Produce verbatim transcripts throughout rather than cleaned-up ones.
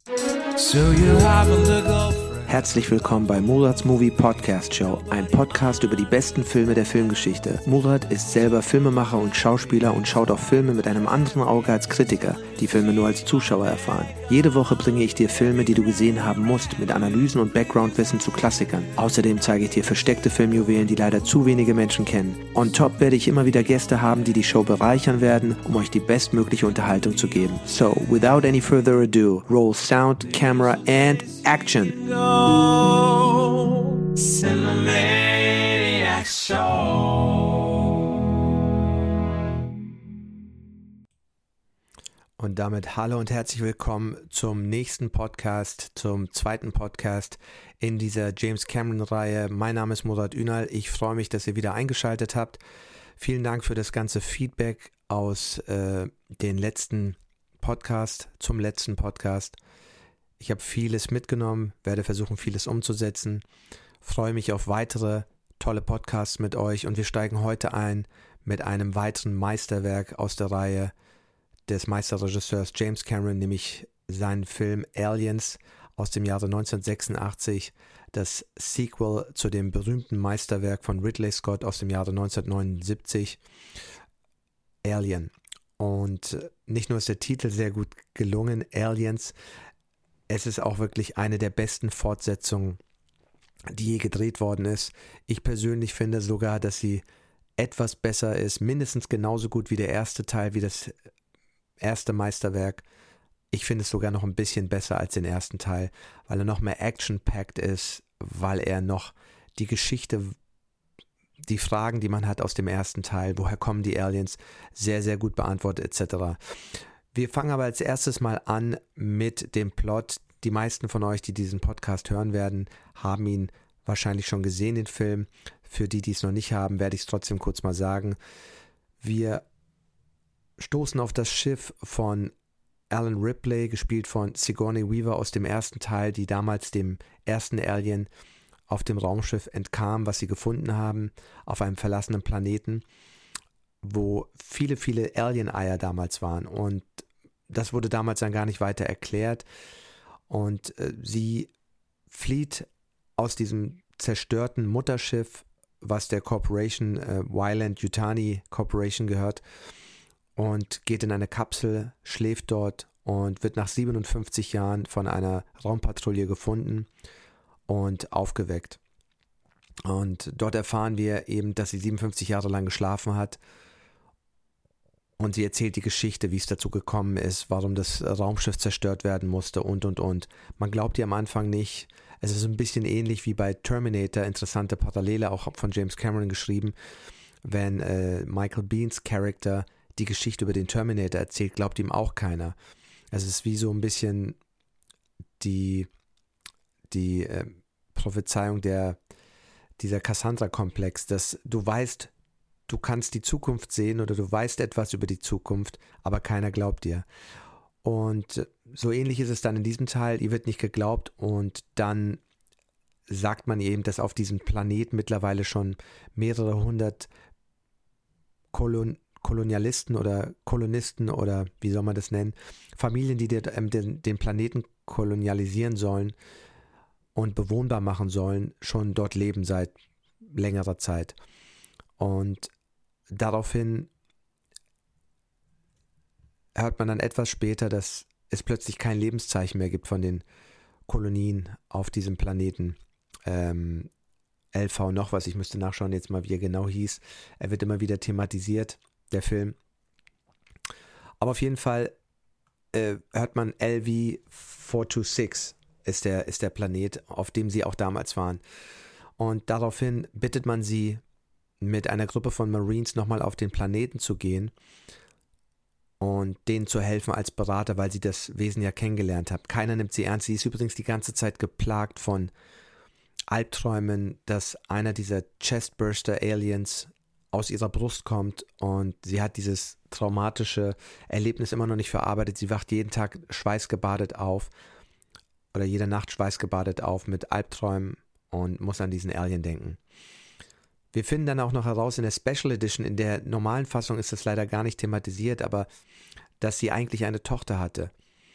So you have a little friend. Herzlich willkommen bei Murads Movie Podcast Show, ein Podcast über die besten Filme der Filmgeschichte. Murad ist selber Filmemacher und Schauspieler und schaut auf Filme mit einem anderen Auge als Kritiker, die Filme nur als Zuschauer erfahren. Jede Woche bringe ich dir Filme, die du gesehen haben musst, mit Analysen und Background-Wissen zu Klassikern. Außerdem zeige ich dir versteckte Filmjuwelen, die leider zu wenige Menschen kennen. On top werde ich immer wieder Gäste haben, die die Show bereichern werden, um euch die bestmögliche Unterhaltung zu geben. So, without any further ado, roll sound, camera and action! Cinemaniac Show. Und damit hallo und herzlich willkommen zum nächsten Podcast, zum zweiten Podcast in dieser James Cameron-Reihe. Mein Name ist Murat Ünal. Ich freue mich, dass ihr wieder eingeschaltet habt. Vielen Dank für das ganze Feedback aus äh, den letzten Podcast, zum letzten Podcast. Ich habe vieles mitgenommen, werde versuchen, vieles umzusetzen. Freue mich auf weitere tolle Podcasts mit euch und wir steigen heute ein mit einem weiteren Meisterwerk aus der Reihe des Meisterregisseurs James Cameron, nämlich seinen Film Aliens aus dem Jahre neunzehnhundertsechsundachtzig, das Sequel zu dem berühmten Meisterwerk von Ridley Scott aus dem Jahre neunzehnhundertneunundsiebzig, Alien. Und nicht nur ist der Titel sehr gut gelungen, Aliens, es ist auch wirklich eine der besten Fortsetzungen, die je gedreht worden ist. Ich persönlich finde sogar, dass sie etwas besser ist, mindestens genauso gut wie der erste Teil, wie das erste Meisterwerk. Ich finde es sogar noch ein bisschen besser als den ersten Teil, weil er noch mehr action-packed ist, weil er noch die Geschichte, die Fragen, die man hat aus dem ersten Teil, woher kommen die Aliens, sehr, sehr gut beantwortet et cetera. Wir fangen aber als erstes mal an mit dem Plot. Die meisten von euch, die diesen Podcast hören werden, haben ihn wahrscheinlich schon gesehen, den Film. Für die, die es noch nicht haben, werde ich es trotzdem kurz mal sagen. Wir stoßen auf das Schiff von Alan Ripley, gespielt von Sigourney Weaver aus dem ersten Teil, die damals dem ersten Alien auf dem Raumschiff entkam, was sie gefunden haben, auf einem verlassenen Planeten, wo viele, viele Alien-Eier damals waren. Und das wurde damals dann gar nicht weiter erklärt. Und äh, sie flieht aus diesem zerstörten Mutterschiff, was der Corporation, äh, Weyland-Yutani Corporation gehört, und geht in eine Kapsel, schläft dort und wird nach siebenundfünfzig Jahren von einer Raumpatrouille gefunden und aufgeweckt. Und dort erfahren wir eben, dass sie siebenundfünfzig Jahre lang geschlafen hat. Und sie erzählt die Geschichte, wie es dazu gekommen ist, warum das Raumschiff zerstört werden musste und, und, und. Man glaubt ihr am Anfang nicht. Es ist ein bisschen ähnlich wie bei Terminator, interessante Parallele, auch von James Cameron geschrieben. Wenn äh, Michael Bienes Charakter die Geschichte über den Terminator erzählt, glaubt ihm auch keiner. Es ist wie so ein bisschen die, die äh, Prophezeiung der, dieser Cassandra-Komplex, dass du weißt, du kannst die Zukunft sehen oder du weißt etwas über die Zukunft, aber keiner glaubt dir. Und so ähnlich ist es dann in diesem Teil, ihr wird nicht geglaubt und dann sagt man eben, dass auf diesem Planeten mittlerweile schon mehrere hundert Kolon- Kolonialisten oder Kolonisten oder wie soll man das nennen, Familien, die den, den, den Planeten kolonialisieren sollen und bewohnbar machen sollen, schon dort leben seit längerer Zeit. Und daraufhin hört man dann etwas später, dass es plötzlich kein Lebenszeichen mehr gibt von den Kolonien auf diesem Planeten. Ähm, L V noch was, ich müsste nachschauen jetzt mal, wie er genau hieß. Er wird immer wieder thematisiert, der Film. Aber auf jeden Fall äh, hört man L V vier zwei sechs ist der, ist der Planet, auf dem sie auch damals waren. Und daraufhin bittet man sie, mit einer Gruppe von Marines nochmal auf den Planeten zu gehen und denen zu helfen als Berater, weil sie das Wesen ja kennengelernt hat. Keiner nimmt sie ernst. Sie ist übrigens die ganze Zeit geplagt von Albträumen, dass einer dieser Chestburster-Aliens aus ihrer Brust kommt und sie hat dieses traumatische Erlebnis immer noch nicht verarbeitet. Sie wacht jeden Tag schweißgebadet auf oder jede Nacht schweißgebadet auf mit Albträumen und muss an diesen Alien denken. Wir finden dann auch noch heraus in der Special Edition, in der normalen Fassung ist das leider gar nicht thematisiert, aber dass sie eigentlich eine Tochter hatte.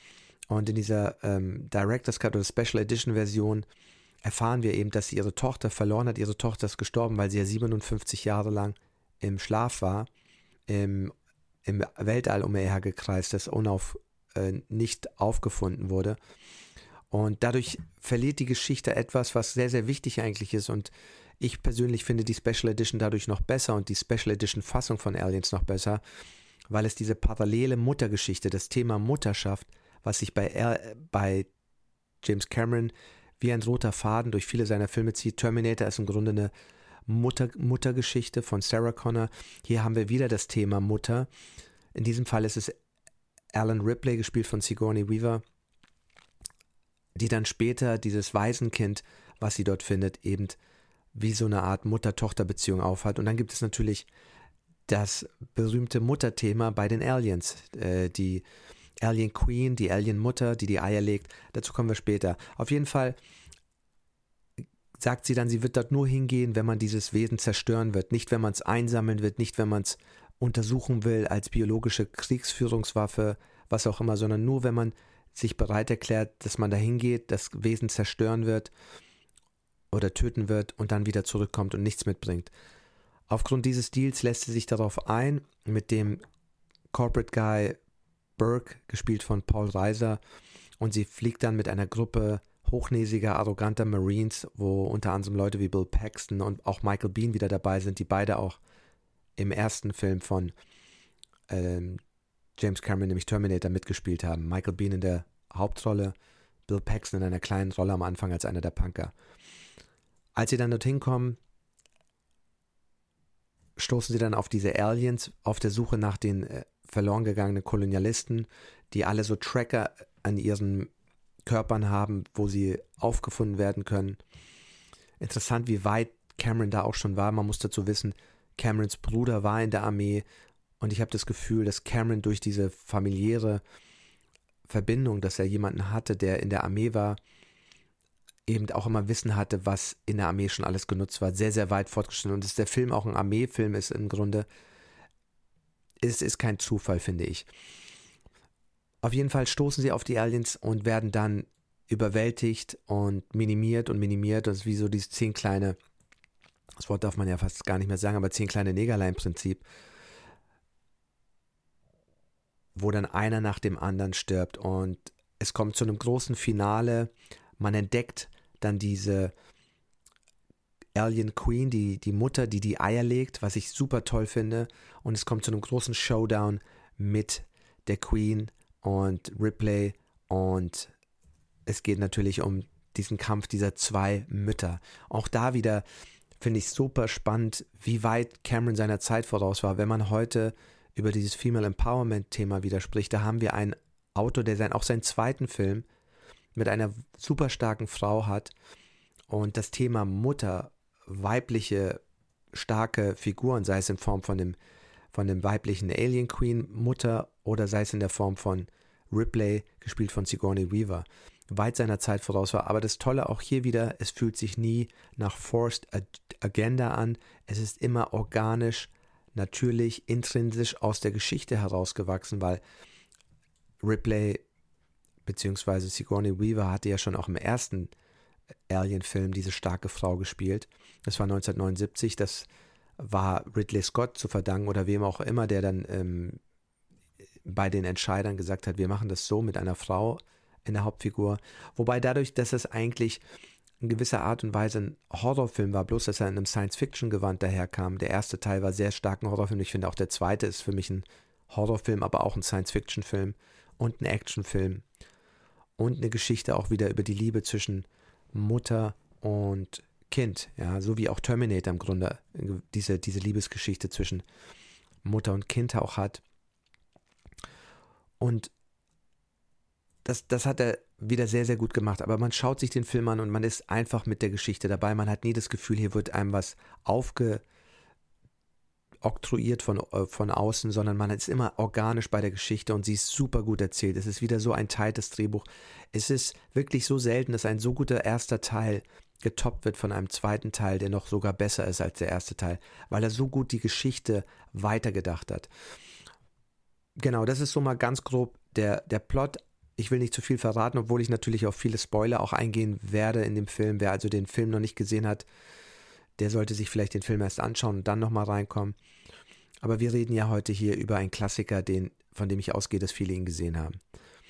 Und in dieser ähm, Director's Cut oder Special Edition Version erfahren wir eben, dass sie ihre Tochter verloren hat. Ihre Tochter ist gestorben, weil sie ja siebenundfünfzig Jahre lang im Schlaf war, im, im Weltall umhergekreist ist, unauf, äh, nicht aufgefunden wurde. Und dadurch verliert die Geschichte etwas, was sehr, sehr wichtig eigentlich ist. Und ich persönlich finde die Special Edition dadurch noch besser und die Special Edition Fassung von Aliens noch besser, weil es diese parallele Muttergeschichte, das Thema Mutterschaft, was sich bei, er, bei James Cameron wie ein roter Faden durch viele seiner Filme zieht. Terminator ist im Grunde eine Mutter, Muttergeschichte von Sarah Connor. Hier haben wir wieder das Thema Mutter. In diesem Fall ist es Alan Ripley, gespielt von Sigourney Weaver, die dann später dieses Waisenkind, was sie dort findet, eben wie so eine Art Mutter-Tochter-Beziehung aufhat. Und dann gibt es natürlich das berühmte Mutterthema bei den Aliens, äh, die Alien Queen, die Alien Mutter, die die Eier legt. Dazu kommen wir später. Auf jeden Fall sagt sie dann, sie wird dort nur hingehen, wenn man dieses Wesen zerstören wird. Nicht, wenn man es einsammeln wird, nicht, wenn man es untersuchen will als biologische Kriegsführungswaffe, was auch immer, sondern nur, wenn man sich bereit erklärt, dass man da hingeht, das Wesen zerstören wird oder töten wird und dann wieder zurückkommt und nichts mitbringt. Aufgrund dieses Deals lässt sie sich darauf ein, mit dem Corporate Guy Burke, gespielt von Paul Reiser, und sie fliegt dann mit einer Gruppe hochnäsiger, arroganter Marines, wo unter anderem Leute wie Bill Paxton und auch Michael Biehn wieder dabei sind, die beide auch im ersten Film von ähm, James Cameron, nämlich Terminator, mitgespielt haben. Michael Biehn in der Hauptrolle, Bill Paxton in einer kleinen Rolle am Anfang als einer der Punker. Als sie dann dorthin kommen, stoßen sie dann auf diese Aliens auf der Suche nach den äh, verloren gegangenen Kolonialisten, die alle so Tracker an ihren Körpern haben, wo sie aufgefunden werden können. Interessant, wie weit Cameron da auch schon war. Man muss dazu wissen, Camerons Bruder war in der Armee und ich habe das Gefühl, dass Cameron durch diese familiäre Verbindung, dass er jemanden hatte, der in der Armee war, eben auch immer Wissen hatte, was in der Armee schon alles genutzt war, sehr, sehr weit fortgeschritten. Und dass der Film auch ein Armeefilm ist im Grunde, ist, ist kein Zufall, finde ich. Auf jeden Fall stoßen sie auf die Aliens und werden dann überwältigt und minimiert und minimiert. Das ist wie so dieses zehn kleine, das Wort darf man ja fast gar nicht mehr sagen, aber zehn kleine Negerlein-Prinzip, wo dann einer nach dem anderen stirbt. Und es kommt zu einem großen Finale. Man entdeckt dann diese Alien Queen, die, die Mutter, die die Eier legt, was ich super toll finde. Und es kommt zu einem großen Showdown mit der Queen und Ripley. Und es geht natürlich um diesen Kampf dieser zwei Mütter. Auch da wieder finde ich super spannend, wie weit Cameron seiner Zeit voraus war. Wenn man heute über dieses Female Empowerment Thema wieder spricht, da haben wir einen Autor, der sein, auch seinen zweiten Film mit einer super starken Frau hat und das Thema Mutter, weibliche, starke Figuren, sei es in Form von dem, von dem weiblichen Alien Queen Mutter oder sei es in der Form von Ripley, gespielt von Sigourney Weaver, weit seiner Zeit voraus war. Aber das Tolle auch hier wieder, es fühlt sich nie nach Forced Agenda an, es ist immer organisch, natürlich, intrinsisch aus der Geschichte herausgewachsen, weil Ripley beziehungsweise Sigourney Weaver hatte ja schon auch im ersten Alien-Film diese starke Frau gespielt. Das war neunzehnhundertneunundsiebzig, das war Ridley Scott zu verdanken oder wem auch immer, der dann ähm, bei den Entscheidern gesagt hat, wir machen das so mit einer Frau in der Hauptfigur. Wobei dadurch, dass es eigentlich in gewisser Art und Weise ein Horrorfilm war, bloß dass er in einem Science-Fiction-Gewand daherkam. Der erste Teil war sehr stark ein Horrorfilm. Ich finde auch der zweite ist für mich ein Horrorfilm, aber auch ein Science-Fiction-Film und ein Actionfilm. Und eine Geschichte auch wieder über die Liebe zwischen Mutter und Kind. Ja, so wie auch Terminator im Grunde diese, diese Liebesgeschichte zwischen Mutter und Kind auch hat. Und das, das hat er wieder sehr, sehr gut gemacht. Aber man schaut sich den Film an und man ist einfach mit der Geschichte dabei. Man hat nie das Gefühl, hier wird einem was aufgeoktroyiert von, von außen, sondern man ist immer organisch bei der Geschichte und sie ist super gut erzählt. Es ist wieder so ein tightes Drehbuch. Es ist wirklich so selten, dass ein so guter erster Teil getoppt wird von einem zweiten Teil, der noch sogar besser ist als der erste Teil, weil er so gut die Geschichte weitergedacht hat. Genau, das ist so mal ganz grob der, der Plot. ich will nicht zu viel verraten, obwohl ich natürlich auf viele Spoiler auch eingehen werde in dem Film. Wer also den Film noch nicht gesehen hat, der sollte sich vielleicht den Film erst anschauen und dann nochmal reinkommen. Aber wir reden ja heute hier über einen Klassiker, den, von dem ich ausgehe, dass viele ihn gesehen haben.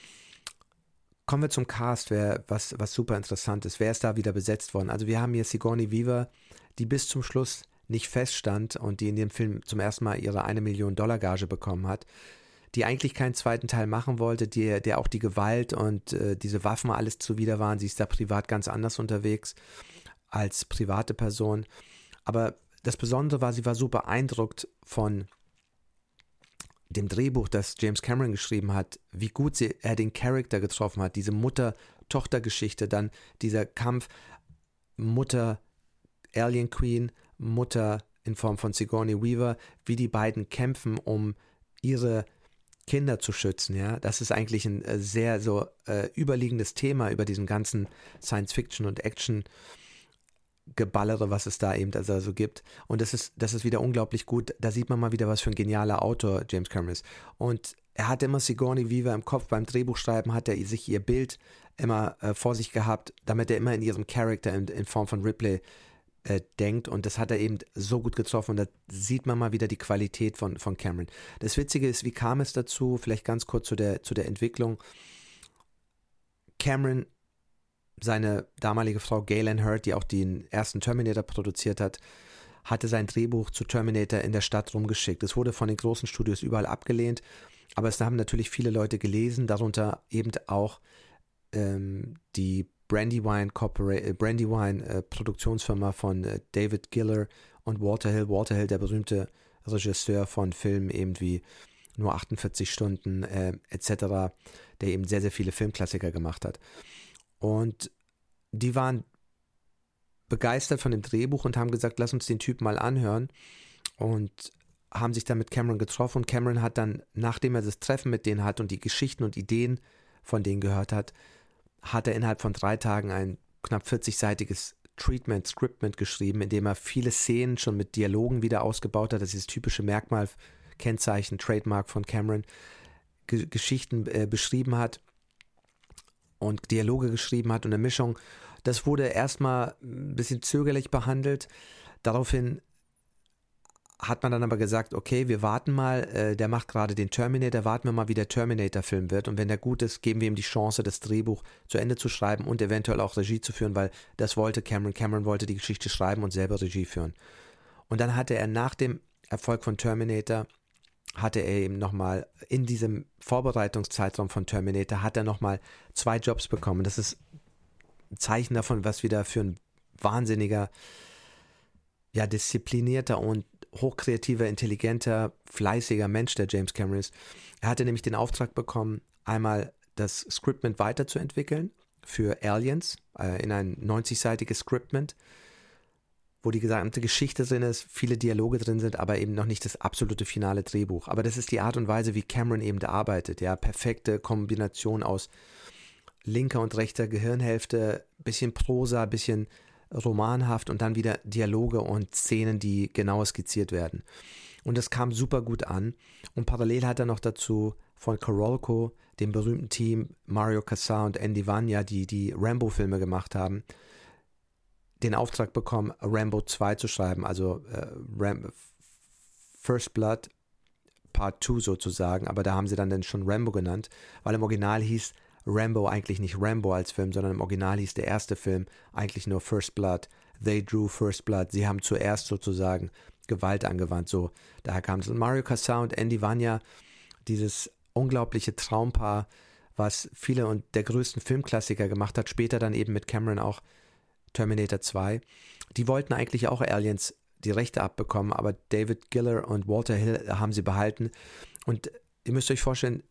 Kommen wir zum Cast, wer, was, was super interessant ist. Wer ist da wieder besetzt worden? Also wir haben hier Sigourney Weaver, die bis zum Schluss nicht feststand und die in dem Film zum ersten Mal ihre eine Million Dollar Gage bekommen hat, die eigentlich keinen zweiten Teil machen wollte, die, der auch die Gewalt und äh, diese Waffen alles zuwider waren. Sie ist da privat ganz anders unterwegs als private Person. Aber das Besondere war, sie war so beeindruckt von dem Drehbuch, das James Cameron geschrieben hat, wie gut sie, er den Charakter getroffen hat, diese Mutter-Tochter-Geschichte, dann dieser Kampf Mutter-Alien Queen, Mutter in Form von Sigourney Weaver, wie die beiden kämpfen, um ihre Kinder zu schützen, ja, das ist eigentlich ein äh, sehr so äh, überliegendes Thema über diesen ganzen Science-Fiction- und Action-Geballere, was es da eben also so gibt. Und das ist, das ist wieder unglaublich gut. Da sieht man mal wieder, was für ein genialer Autor James Cameron ist. Und er hatte immer Sigourney Weaver im Kopf. Beim Drehbuchschreiben hat er sich ihr Bild immer äh, vor sich gehabt, damit er immer in ihrem Charakter in, in Form von Ripley Äh, denkt, und das hat er eben so gut getroffen, und da sieht man mal wieder die Qualität von, von Cameron. Das Witzige ist, wie kam es dazu? Vielleicht ganz kurz zu der, zu der Entwicklung. Cameron, seine damalige Frau Galen Hurd, die auch den ersten Terminator produziert hat, hatte sein Drehbuch zu Terminator in der Stadt rumgeschickt. Es wurde von den großen Studios überall abgelehnt, aber es haben natürlich viele Leute gelesen, darunter eben auch ähm, die Brandywine, Corpora- Brandywine äh, Produktionsfirma von äh, David Giller und Walter Hill. Walter Hill, der berühmte Regisseur von Filmen eben wie Nur achtundvierzig Stunden äh, et cetera, der eben sehr, sehr viele Filmklassiker gemacht hat. Und die waren begeistert von dem Drehbuch und haben gesagt, lass uns den Typen mal anhören, und haben sich dann mit Cameron getroffen. Und Cameron hat dann, nachdem er das Treffen mit denen hat und die Geschichten und Ideen von denen gehört hat, hat er innerhalb von drei Tagen ein knapp vierzigseitiges Treatment, Scriptment geschrieben, in dem er viele Szenen schon mit Dialogen wieder ausgebaut hat. Das ist das typische Merkmal, Kennzeichen, Trademark von Cameron. Ge- Geschichten äh, beschrieben hat und Dialoge geschrieben hat und eine Mischung. Das wurde erstmal ein bisschen zögerlich behandelt. Daraufhin hat man dann aber gesagt, okay, wir warten mal, äh, der macht gerade den Terminator, warten wir mal, wie der Terminator-Film wird, und wenn der gut ist, geben wir ihm die Chance, das Drehbuch zu Ende zu schreiben und eventuell auch Regie zu führen, weil das wollte Cameron. Cameron wollte die Geschichte schreiben und selber Regie führen. Und dann hatte er nach dem Erfolg von Terminator, hatte er eben nochmal in diesem Vorbereitungszeitraum von Terminator, hat er nochmal zwei Jobs bekommen. Das ist ein Zeichen davon, was wieder für ein wahnsinniger, ja, disziplinierter und hochkreativer, intelligenter, fleißiger Mensch der James Cameron ist. Er hatte nämlich den Auftrag bekommen, einmal das Scriptment weiterzuentwickeln für Aliens, äh, in ein neunzigseitiges Scriptment, wo die gesamte Geschichte drin ist, viele Dialoge drin sind, aber eben noch nicht das absolute finale Drehbuch. Aber das ist die Art und Weise, wie Cameron eben arbeitet. Ja, perfekte Kombination aus linker und rechter Gehirnhälfte, bisschen Prosa, bisschen romanhaft und dann wieder Dialoge und Szenen, die genau skizziert werden. Und das kam super gut an. Und parallel hat er noch dazu von Carolco, dem berühmten Team Mario Casar und Andy Vania, die die Rambo-Filme gemacht haben, den Auftrag bekommen, Rambo zwei zu schreiben, also äh, Ram- First Blood Part zwei sozusagen, aber da haben sie dann, dann schon Rambo genannt, weil im Original hieß Rambo eigentlich nicht Rambo als Film, sondern im Original hieß der erste Film eigentlich nur First Blood. They drew First Blood. Sie haben zuerst sozusagen Gewalt angewandt. So, daher kam es. Und Mario Casar und Andy Vania, dieses unglaubliche Traumpaar, was viele und der größten Filmklassiker gemacht hat, später dann eben mit Cameron auch Terminator zwei. Die wollten eigentlich auch Aliens die Rechte abbekommen, aber David Giller und Walter Hill haben sie behalten. Und ihr müsst euch vorstellen,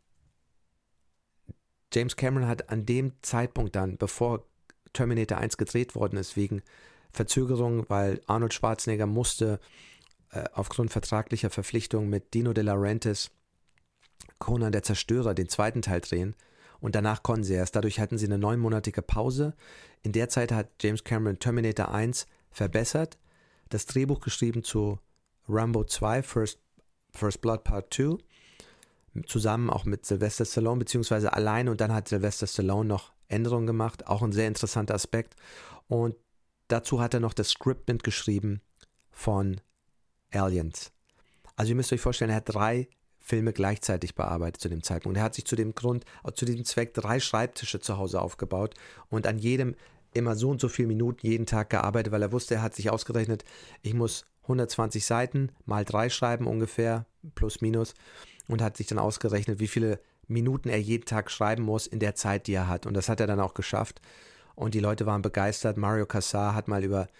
James Cameron hat an dem Zeitpunkt dann, bevor Terminator eins gedreht worden ist, wegen Verzögerung, weil Arnold Schwarzenegger musste äh, aufgrund vertraglicher Verpflichtungen mit Dino De Laurentiis Conan der Zerstörer, den zweiten Teil drehen, und danach konnten sie erst. Dadurch hatten sie eine neunmonatige Pause. In der Zeit hat James Cameron Terminator eins verbessert, das Drehbuch geschrieben zu Rambo zwei, First, First Blood Part zwei, zusammen auch mit Sylvester Stallone, beziehungsweise alleine, und dann hat Sylvester Stallone noch Änderungen gemacht, auch ein sehr interessanter Aspekt. Und dazu hat er noch das Script mitgeschrieben von Aliens. Also ihr müsst euch vorstellen, er hat drei Filme gleichzeitig bearbeitet zu dem Zeitpunkt. Er hat sich zu dem Grund, zu diesem Zweck drei Schreibtische zu Hause aufgebaut und an jedem immer so und so viele Minuten jeden Tag gearbeitet, weil er wusste, er hat sich ausgerechnet, ich muss hundertzwanzig Seiten mal drei schreiben ungefähr, plus minus, und hat sich dann ausgerechnet, wie viele Minuten er jeden Tag schreiben muss in der Zeit, die er hat. Und das hat er dann auch geschafft. Und die Leute waren begeistert. Mario Casar hat mal über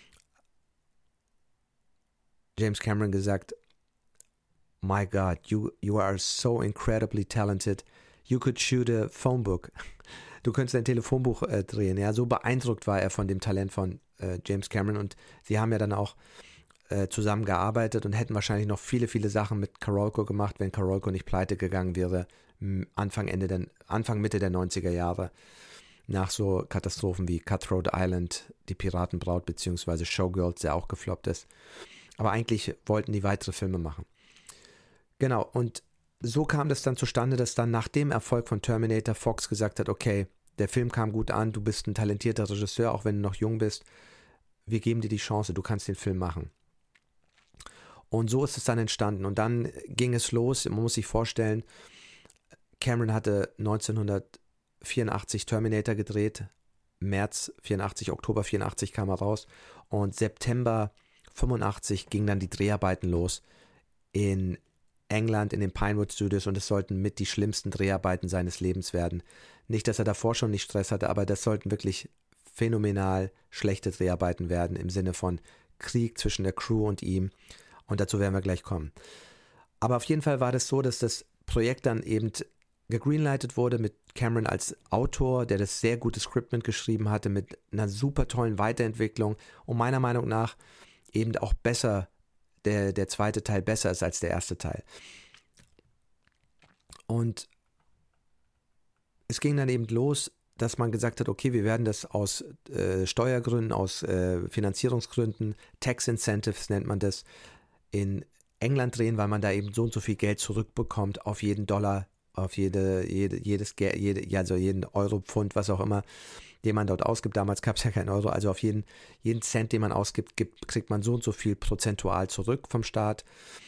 James Cameron gesagt, My God, you, you are so incredibly talented. You could shoot a phone book. Du könntest ein Telefonbuch äh, drehen. Ja, so beeindruckt war er von dem Talent von äh, James Cameron. Und sie haben ja dann auch äh, zusammengearbeitet und hätten wahrscheinlich noch viele, viele Sachen mit Carolco gemacht, wenn Carolco nicht pleite gegangen wäre, Anfang, Ende der, Anfang, Mitte der neunziger Jahre. Nach so Katastrophen wie Cutthroat Island, Die Piratenbraut bzw. Showgirls, der auch gefloppt ist. Aber eigentlich wollten die weitere Filme machen. Genau, und so kam das dann zustande, dass dann nach dem Erfolg von Terminator Fox gesagt hat, okay, der Film kam gut an, du bist ein talentierter Regisseur, auch wenn du noch jung bist, wir geben dir die Chance, du kannst den Film machen. Und so ist es dann entstanden. Und dann ging es los, man muss sich vorstellen, Cameron hatte neunzehnhundertvierundachtzig Terminator gedreht, März vierundachtzig, Oktober vierundachtzig kam er raus und September fünfundachtzig gingen dann die Dreharbeiten los in England in den Pinewood Studios und es sollten mit die schlimmsten Dreharbeiten seines Lebens werden. Nicht, dass er davor schon nicht Stress hatte, aber das sollten wirklich phänomenal schlechte Dreharbeiten werden im Sinne von Krieg zwischen der Crew und ihm, und dazu werden wir gleich kommen. Aber auf jeden Fall war das so, dass das Projekt dann eben gegreenlightet wurde mit Cameron als Autor, der das sehr gute Skript mitgeschrieben hatte, mit einer super tollen Weiterentwicklung und meiner Meinung nach eben auch besser, der, der zweite Teil besser ist als der erste Teil. Und es ging dann eben los, dass man gesagt hat, okay, wir werden das aus äh, Steuergründen, aus äh, Finanzierungsgründen, Tax Incentives nennt man das, in England drehen, weil man da eben so und so viel Geld zurückbekommt auf jeden Dollar, auf jede, jede, jedes Geld, jede, also jeden Euro, Pfund, was auch immer, den man dort ausgibt. Damals gab es ja keinen Euro, also auf jeden, jeden Cent, den man ausgibt, gibt, kriegt man so und so viel prozentual zurück vom Staat.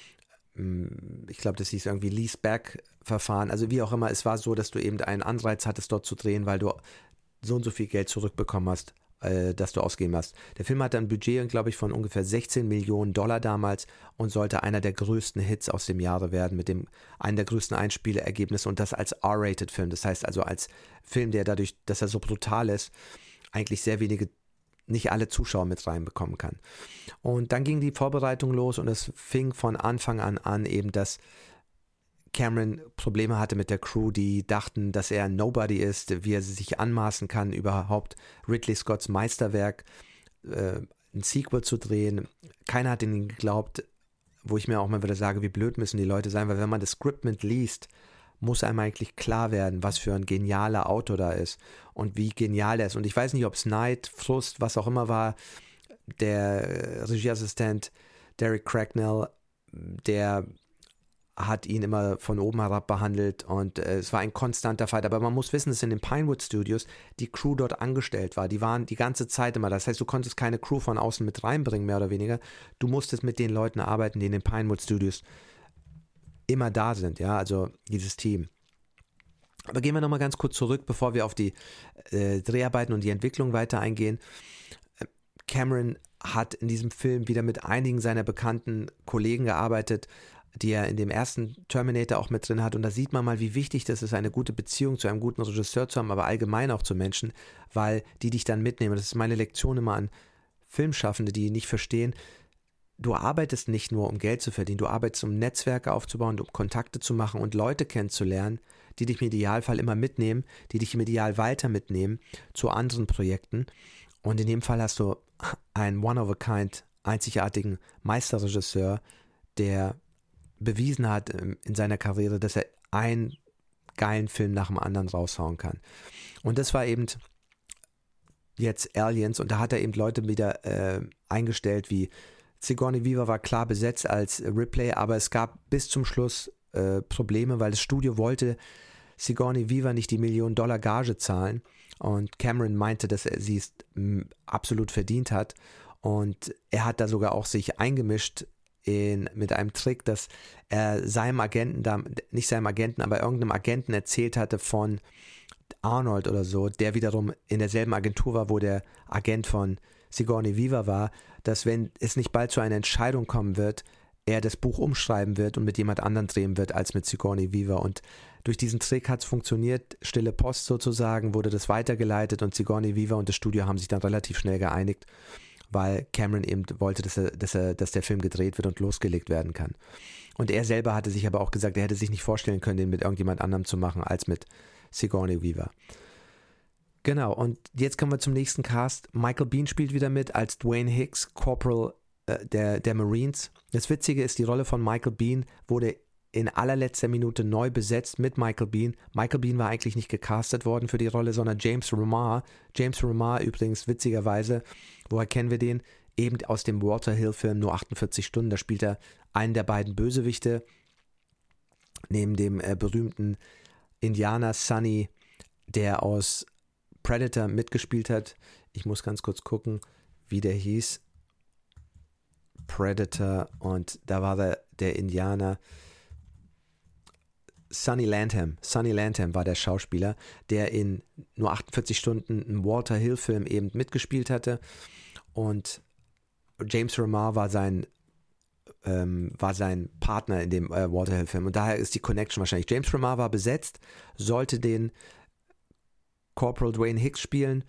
Ich glaube, das hieß irgendwie Lease-Back-Verfahren, also wie auch immer, es war so, dass du eben einen Anreiz hattest, dort zu drehen, weil du so und so viel Geld zurückbekommen hast, äh, das du ausgeben hast. Der Film hatte ein Budget, glaube ich, von ungefähr sechzehn Millionen Dollar damals und sollte einer der größten Hits aus dem Jahre werden, mit dem einen der größten Einspielergebnisse und das als R-Rated-Film, das heißt also als Film, der dadurch, dass er so brutal ist, eigentlich sehr wenige nicht alle Zuschauer mit reinbekommen kann. Und dann ging die Vorbereitung los und es fing von Anfang an an eben, dass Cameron Probleme hatte mit der Crew, die dachten, dass er ein Nobody ist, wie er sich anmaßen kann, überhaupt Ridley Scotts Meisterwerk, äh, ein Sequel zu drehen. Keiner hat ihnen geglaubt, wo ich mir auch mal wieder sage, wie blöd müssen die Leute sein, weil wenn man das Skript mitliest, muss einem eigentlich klar werden, was für ein genialer Autor da ist und wie genial er ist. Und ich weiß nicht, ob es Neid, Frust, was auch immer war, der Regieassistent Derek Cracknell, der hat ihn immer von oben herab behandelt und äh, es war ein konstanter Fight. Aber man muss wissen, dass in den Pinewood Studios die Crew dort angestellt war. Die waren die ganze Zeit immer. Das heißt, du konntest keine Crew von außen mit reinbringen, mehr oder weniger. Du musstest mit den Leuten arbeiten, die in den Pinewood Studios immer da sind, ja, also dieses Team. Aber gehen wir nochmal ganz kurz zurück, bevor wir auf die äh, Dreharbeiten und die Entwicklung weiter eingehen. Cameron hat in diesem Film wieder mit einigen seiner bekannten Kollegen gearbeitet, die er in dem ersten Terminator auch mit drin hat. Und da sieht man mal, wie wichtig das ist, eine gute Beziehung zu einem guten Regisseur zu haben, aber allgemein auch zu Menschen, weil die dich dann mitnehmen. Das ist meine Lektion immer an Filmschaffende, die nicht verstehen, du arbeitest nicht nur, um Geld zu verdienen, du arbeitest, um Netzwerke aufzubauen, um Kontakte zu machen und Leute kennenzulernen, die dich im Idealfall immer mitnehmen, die dich im Ideal weiter mitnehmen zu anderen Projekten. Und in dem Fall hast du einen One-of-a-kind, einzigartigen Meisterregisseur, der bewiesen hat in seiner Karriere, dass er einen geilen Film nach dem anderen raushauen kann. Und das war eben jetzt Aliens und da hat er eben Leute wieder äh, eingestellt wie Sigourney Weaver war klar besetzt als Ripley, aber es gab bis zum Schluss äh, Probleme, weil das Studio wollte Sigourney Weaver nicht die Million Dollar Gage zahlen und Cameron meinte, dass er sie es m, absolut verdient hat und er hat da sogar auch sich eingemischt in, mit einem Trick, dass er seinem Agenten, da, nicht seinem Agenten, aber irgendeinem Agenten erzählt hatte von Arnold oder so, der wiederum in derselben Agentur war, wo der Agent von Sigourney Weaver war, dass wenn es nicht bald zu einer Entscheidung kommen wird, er das Buch umschreiben wird und mit jemand anderem drehen wird als mit Sigourney Weaver. Und durch diesen Trick hat es funktioniert, stille Post sozusagen, wurde das weitergeleitet und Sigourney Weaver und das Studio haben sich dann relativ schnell geeinigt, weil Cameron eben wollte, dass, er, dass, er, dass der Film gedreht wird und losgelegt werden kann. Und er selber hatte sich aber auch gesagt, er hätte sich nicht vorstellen können, den mit irgendjemand anderem zu machen als mit Sigourney Weaver. Genau, und jetzt kommen wir zum nächsten Cast. Michael Biehn spielt wieder mit als Dwayne Hicks, Corporal äh, der, der Marines. Das Witzige ist, die Rolle von Michael Biehn wurde in allerletzter Minute neu besetzt mit Michael Biehn. Michael Biehn war eigentlich nicht gecastet worden für die Rolle, sondern James Remar. James Remar übrigens witzigerweise, woher kennen wir den? Eben aus dem Walter Hill-Film Nur achtundvierzig Stunden. Da spielt er einen der beiden Bösewichte, neben dem äh, berühmten Indianer Sonny, der aus Predator mitgespielt hat. Ich muss ganz kurz gucken, wie der hieß. Predator, und da war der, der Indianer Sonny Landham. Sonny Landham war der Schauspieler, der in Nur achtundvierzig Stunden einen Walter Hill-Film eben mitgespielt hatte. Und James Remar war sein ähm, war sein Partner in dem äh, Walter Hill-Film. Und daher ist die Connection wahrscheinlich. James Remar war besetzt, sollte den Corporal Dwayne Hicks spielen,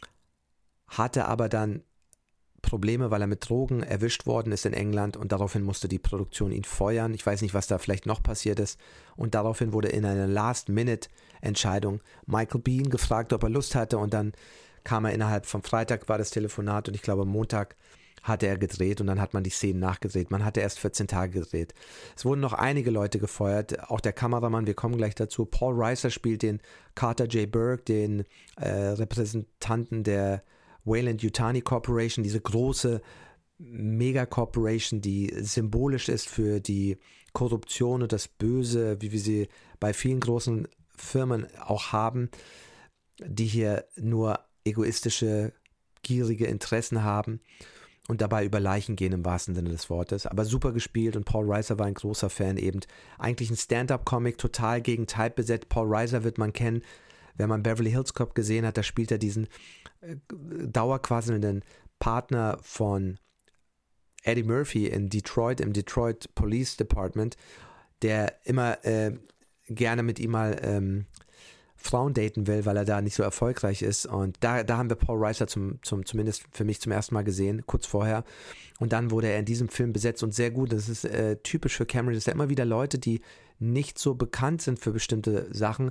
hatte aber dann Probleme, weil er mit Drogen erwischt worden ist in England und daraufhin musste die Produktion ihn feuern. Ich weiß nicht, was da vielleicht noch passiert ist. Und daraufhin wurde in einer Last-Minute-Entscheidung Michael Biehn gefragt, ob er Lust hatte, und dann kam er innerhalb vom Freitag, war das Telefonat, und ich glaube Montag hatte er gedreht und dann hat man die Szenen nachgedreht. Man hatte erst vierzehn Tage gedreht. Es wurden noch einige Leute gefeuert, auch der Kameramann, wir kommen gleich dazu. Paul Reiser spielt den Carter J. Burke, den äh, Repräsentanten der Weyland-Yutani Corporation, diese große Mega-Corporation, die symbolisch ist für die Korruption und das Böse, wie wir sie bei vielen großen Firmen auch haben, die hier nur egoistische, gierige Interessen haben und dabei über Leichen gehen im wahrsten Sinne des Wortes. Aber super gespielt, und Paul Reiser war ein großer Fan eben. Eigentlich ein Stand-up-Comic, total gegen Type besetzt. Paul Reiser wird man kennen, wenn man Beverly Hills Cop gesehen hat, da spielt er diesen äh, dauerquasselnden Partner von Eddie Murphy in Detroit, im Detroit Police Department, der immer äh, gerne mit ihm mal ähm, Frauen daten will, weil er da nicht so erfolgreich ist. Und da, da haben wir Paul Reiser zum, zum, zumindest für mich zum ersten Mal gesehen, kurz vorher. Und dann wurde er in diesem Film besetzt und sehr gut. Das ist äh, typisch für Cameron. Das sind ja immer wieder Leute, die nicht so bekannt sind für bestimmte Sachen,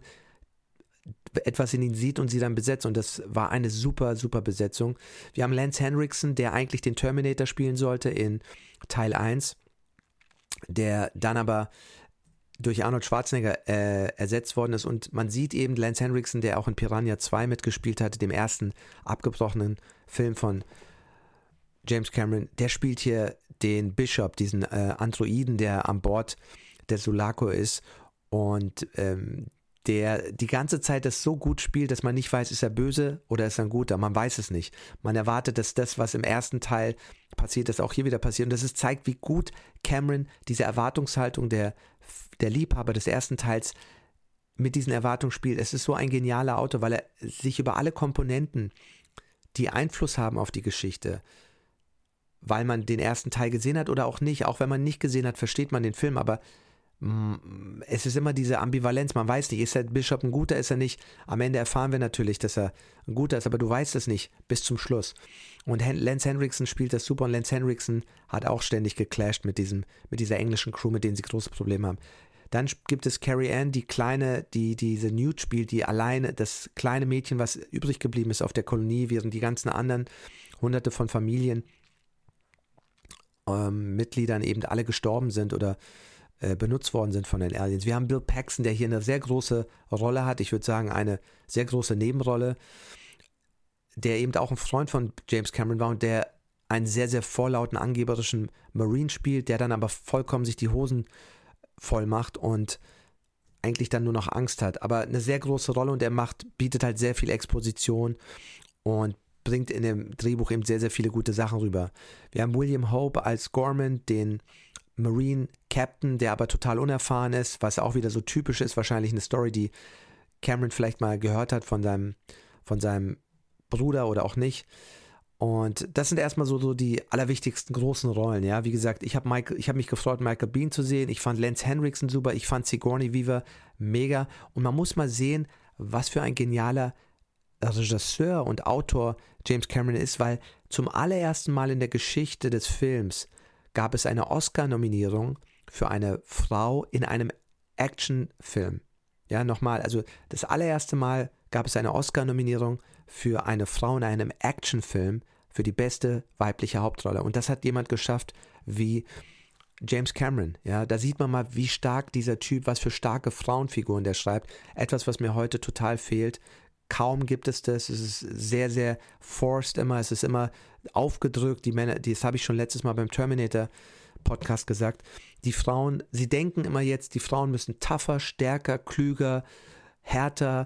etwas in ihn sieht und sie dann besetzt, und das war eine super, super Besetzung. Wir haben Lance Henriksen, der eigentlich den Terminator spielen sollte in Teil eins, der dann aber durch Arnold Schwarzenegger äh, ersetzt worden ist, und man sieht eben Lance Henriksen, der auch in Piranha zwei mitgespielt hatte, dem ersten abgebrochenen Film von James Cameron, der spielt hier den Bishop, diesen äh, Androiden, der an Bord der Sulaco ist, und ähm, der die ganze Zeit das so gut spielt, dass man nicht weiß, ist er böse oder ist er ein guter. Man weiß es nicht. Man erwartet, dass das, was im ersten Teil passiert ist, auch hier wieder passiert. Und das ist, zeigt, wie gut Cameron diese Erwartungshaltung der, der Liebhaber des ersten Teils mit diesen Erwartungen spielt. Es ist so ein genialer Autor, weil er sich über alle Komponenten, die Einfluss haben auf die Geschichte, weil man den ersten Teil gesehen hat oder auch nicht, auch wenn man nicht gesehen hat, versteht man den Film, aber es ist immer diese Ambivalenz, man weiß nicht, ist der Bishop ein guter, ist er nicht. Am Ende erfahren wir natürlich, dass er ein guter ist, aber du weißt es nicht bis zum Schluss. Und Lance Henriksen spielt das super, und Lance Henriksen hat auch ständig geclasht mit diesem, mit dieser englischen Crew, mit denen sie große Probleme haben. Dann gibt es Carrie Ann, die kleine, die diese Newt spielt, die alleine, das kleine Mädchen, was übrig geblieben ist auf der Kolonie, während die ganzen anderen hunderte von Familien ähm, Mitgliedern eben alle gestorben sind oder benutzt worden sind von den Aliens. Wir haben Bill Paxton, der hier eine sehr große Rolle hat, ich würde sagen eine sehr große Nebenrolle, der eben auch ein Freund von James Cameron war und der einen sehr, sehr vorlauten, angeberischen Marine spielt, der dann aber vollkommen sich die Hosen voll macht und eigentlich dann nur noch Angst hat. Aber eine sehr große Rolle und er macht, bietet halt sehr viel Exposition und bringt in dem Drehbuch eben sehr, sehr viele gute Sachen rüber. Wir haben William Hope als Gorman, den Marine Captain, der aber total unerfahren ist, was auch wieder so typisch ist, wahrscheinlich eine Story, die Cameron vielleicht mal gehört hat von seinem, von seinem Bruder oder auch nicht. Und das sind erstmal so, so die allerwichtigsten großen Rollen, ja. Wie gesagt, ich habe Michael, ich habe mich gefreut, Michael Biehn zu sehen. Ich fand Lance Henriksen super, ich fand Sigourney Weaver mega. Und man muss mal sehen, was für ein genialer Regisseur und Autor James Cameron ist, weil zum allerersten Mal in der Geschichte des Films gab es eine Oscar-Nominierung für eine Frau in einem Actionfilm. Ja, nochmal, also das allererste Mal gab es eine Oscar-Nominierung für eine Frau in einem Actionfilm für die beste weibliche Hauptrolle. Und das hat jemand geschafft wie James Cameron. Ja, da sieht man mal, wie stark dieser Typ, was für starke Frauenfiguren der schreibt. Etwas, was mir heute total fehlt. Kaum gibt es das. Es ist sehr, sehr forced immer. Es ist immer aufgedrückt. Die Männer, das habe ich schon letztes Mal beim Terminator Podcast gesagt. Die Frauen, sie denken immer jetzt, die Frauen müssen tougher, stärker, klüger, härter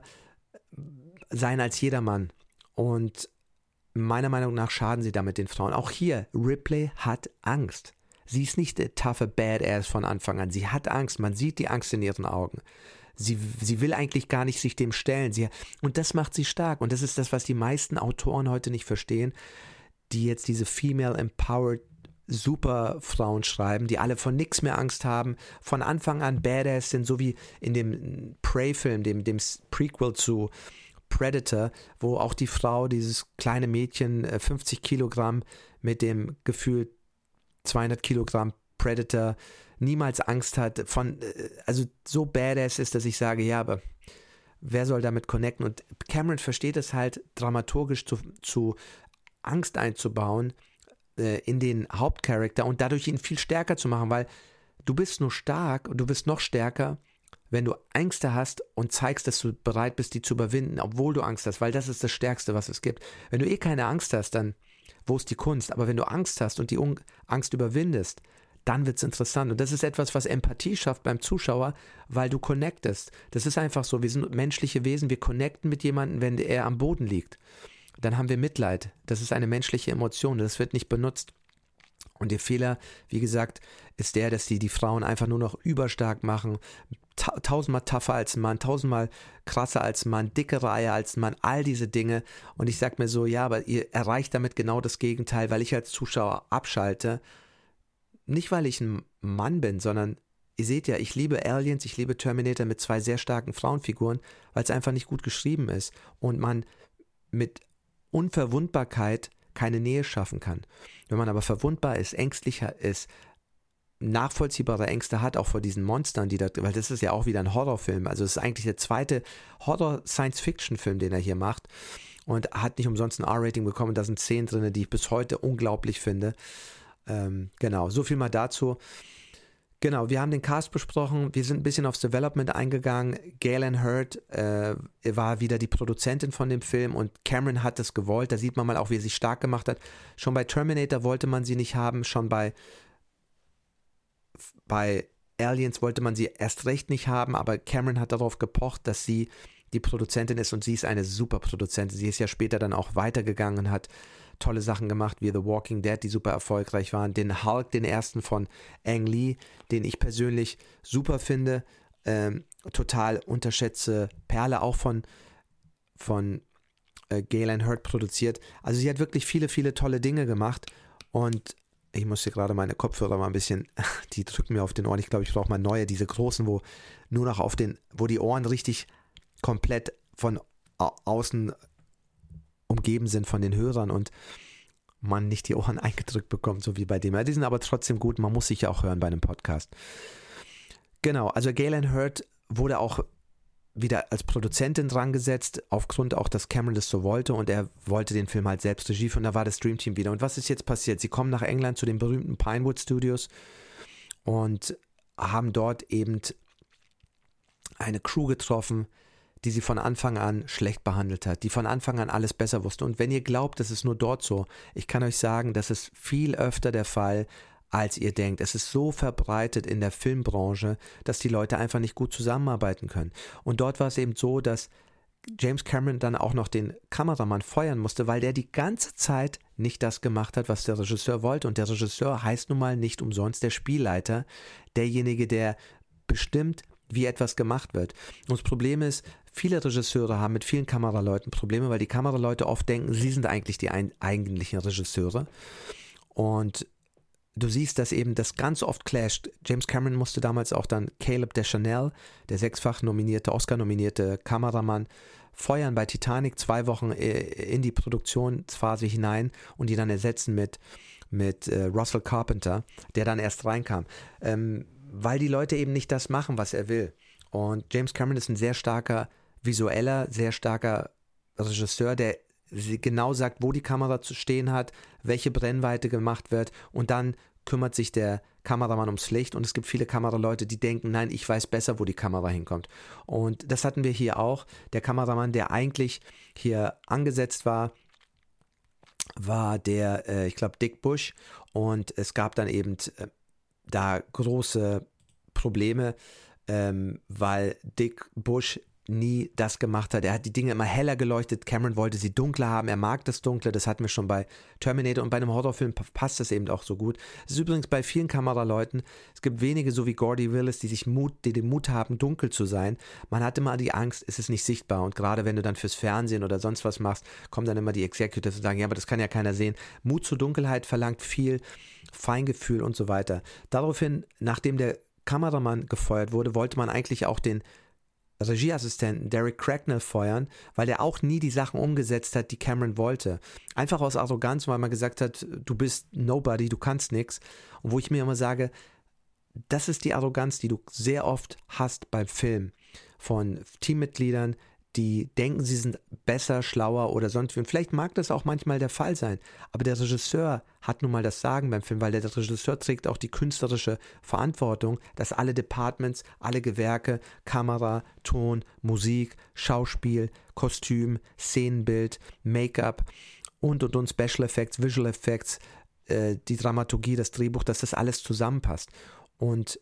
sein als jeder Mann. Und meiner Meinung nach schaden sie damit den Frauen. Auch hier, Ripley hat Angst. Sie ist nicht der toughe Badass von Anfang an. Sie hat Angst. Man sieht die Angst in ihren Augen. Sie, sie will eigentlich gar nicht sich dem stellen. Sie, und das macht sie stark. Und das ist das, was die meisten Autoren heute nicht verstehen, die jetzt diese Female Empowered Superfrauen schreiben, die alle von nichts mehr Angst haben, von Anfang an Badass sind, so wie in dem Prey-Film, dem, dem Prequel zu Predator, wo auch die Frau, dieses kleine Mädchen, fünfzig Kilogramm mit dem Gefühl zweihundert Kilogramm Predator, niemals Angst hat, von, also so badass ist, dass ich sage, ja, aber wer soll damit connecten? Und Cameron versteht es halt, dramaturgisch zu, zu Angst einzubauen äh, in den Hauptcharakter und dadurch ihn viel stärker zu machen, weil du bist nur stark und du bist noch stärker, wenn du Ängste hast und zeigst, dass du bereit bist, die zu überwinden, obwohl du Angst hast, weil das ist das Stärkste, was es gibt. Wenn du eh keine Angst hast, dann, wo ist die Kunst? Aber wenn du Angst hast und die Un- Angst überwindest, dann wird es interessant. Und das ist etwas, was Empathie schafft beim Zuschauer, weil du connectest. Das ist einfach so, wir sind menschliche Wesen, wir connecten mit jemandem, wenn er am Boden liegt. Dann haben wir Mitleid. Das ist eine menschliche Emotion, das wird nicht benutzt. Und der Fehler, wie gesagt, ist der, dass die die Frauen einfach nur noch überstark machen, ta- tausendmal tougher als ein Mann, tausendmal krasser als ein Mann, dickere Eier als ein Mann, all diese Dinge. Und ich sag mir so, ja, aber ihr erreicht damit genau das Gegenteil, weil ich als Zuschauer abschalte. Nicht, weil ich ein Mann bin, sondern ihr seht ja, ich liebe Aliens, ich liebe Terminator mit zwei sehr starken Frauenfiguren, weil es einfach nicht gut geschrieben ist und man mit Unverwundbarkeit keine Nähe schaffen kann. Wenn man aber verwundbar ist, ängstlicher ist, nachvollziehbare Ängste hat, auch vor diesen Monstern, die da, weil das ist ja auch wieder ein Horrorfilm, also es ist eigentlich der zweite Horror-Science-Fiction-Film, den er hier macht und hat nicht umsonst ein R-Rating bekommen, da sind Szenen drin, die ich bis heute unglaublich finde. Ähm, genau, so viel mal dazu. Genau, wir haben den Cast besprochen, wir sind ein bisschen aufs Development eingegangen. Galen Hurd äh, war wieder die Produzentin von dem Film und Cameron hat es gewollt, da sieht man mal auch, wie er sich stark gemacht hat. Schon bei Terminator wollte man sie nicht haben, schon bei, bei Aliens wollte man sie erst recht nicht haben, aber Cameron hat darauf gepocht, dass sie die Produzentin ist und sie ist eine super Produzentin. Sie ist ja später dann auch weitergegangen und hat tolle Sachen gemacht, wie The Walking Dead, die super erfolgreich waren. Den Hulk, den ersten von Ang Lee, den ich persönlich super finde. Ähm, total unterschätze Perle, auch von, von äh, Galen Hurd produziert. Also sie hat wirklich viele, viele tolle Dinge gemacht. Und ich muss hier gerade meine Kopfhörer mal ein bisschen, die drücken mir auf den Ohren. Ich glaube, ich brauche mal neue, diese großen, wo nur noch auf den, wo die Ohren richtig komplett von au- außen umgeben sind von den Hörern und man nicht die Ohren eingedrückt bekommt, so wie bei dem. Ja, die sind aber trotzdem gut, man muss sich ja auch hören bei einem Podcast. Genau, also Galen Hurd wurde auch wieder als Produzentin dran gesetzt, aufgrund auch, dass Cameron das so wollte und er wollte den Film halt selbst Regie führen und da war das Dream Team wieder. Und was ist jetzt passiert? Sie kommen nach England zu den berühmten Pinewood Studios und haben dort eben eine Crew getroffen, die sie von Anfang an schlecht behandelt hat, die von Anfang an alles besser wusste. Und wenn ihr glaubt, das ist nur dort so, ich kann euch sagen, das ist viel öfter der Fall als ihr denkt. Es ist so verbreitet in der Filmbranche, dass die Leute einfach nicht gut zusammenarbeiten können. Und dort war es eben so, dass James Cameron dann auch noch den Kameramann feuern musste, weil der die ganze Zeit nicht das gemacht hat, was der Regisseur wollte. Und der Regisseur heißt nun mal nicht umsonst der Spielleiter, derjenige, der bestimmt, wie etwas gemacht wird. Und das Problem ist, viele Regisseure haben mit vielen Kameraleuten Probleme, weil die Kameraleute oft denken, sie sind eigentlich die ein, eigentlichen Regisseure. Und du siehst, dass eben das ganz oft clasht. James Cameron musste damals auch dann Caleb Deschanel, der sechsfach nominierte, Oscar-nominierte Kameramann, feuern bei Titanic zwei Wochen in die Produktionsphase hinein und die dann ersetzen mit, mit äh, Russell Carpenter, der dann erst reinkam. Ähm, weil die Leute eben nicht das machen, was er will. Und James Cameron ist ein sehr starker visueller, sehr starker Regisseur, der genau sagt, wo die Kamera zu stehen hat, welche Brennweite gemacht wird und dann kümmert sich der Kameramann ums Licht und es gibt viele Kameraleute, die denken, nein, ich weiß besser, wo die Kamera hinkommt. Und das hatten wir hier auch. Der Kameramann, der eigentlich hier angesetzt war, war der, äh, ich glaube, Dick Bush und es gab dann eben äh, da große Probleme, ähm, weil Dick Bush nie das gemacht hat. Er hat die Dinge immer heller geleuchtet. Cameron wollte sie dunkler haben. Er mag das Dunkle. Das hatten wir schon bei Terminator und bei einem Horrorfilm passt das eben auch so gut. Es ist übrigens bei vielen Kameraleuten. Es gibt wenige, so wie Gordy Willis, die sich Mut, die den Mut haben, dunkel zu sein. Man hat immer die Angst, es ist nicht sichtbar. Und gerade wenn du dann fürs Fernsehen oder sonst was machst, kommen dann immer die Executives und sagen, ja, aber das kann ja keiner sehen. Mut zur Dunkelheit verlangt viel Feingefühl und so weiter. Daraufhin, nachdem der Kameramann gefeuert wurde, wollte man eigentlich auch den Regieassistenten Derek Cracknell feuern, weil er auch nie die Sachen umgesetzt hat, die Cameron wollte. Einfach aus Arroganz, weil man gesagt hat, du bist nobody, du kannst nichts. Und wo ich mir immer sage, das ist die Arroganz, die du sehr oft hast beim Film von Teammitgliedern, die denken, sie sind besser, schlauer oder sonst wie. Und vielleicht mag das auch manchmal der Fall sein, aber der Regisseur hat nun mal das Sagen beim Film, weil der Regisseur trägt auch die künstlerische Verantwortung, dass alle Departments, alle Gewerke, Kamera, Ton, Musik, Schauspiel, Kostüm, Szenenbild, Make-up und und und Special Effects, Visual Effects, äh, die Dramaturgie, das Drehbuch, dass das alles zusammenpasst. Und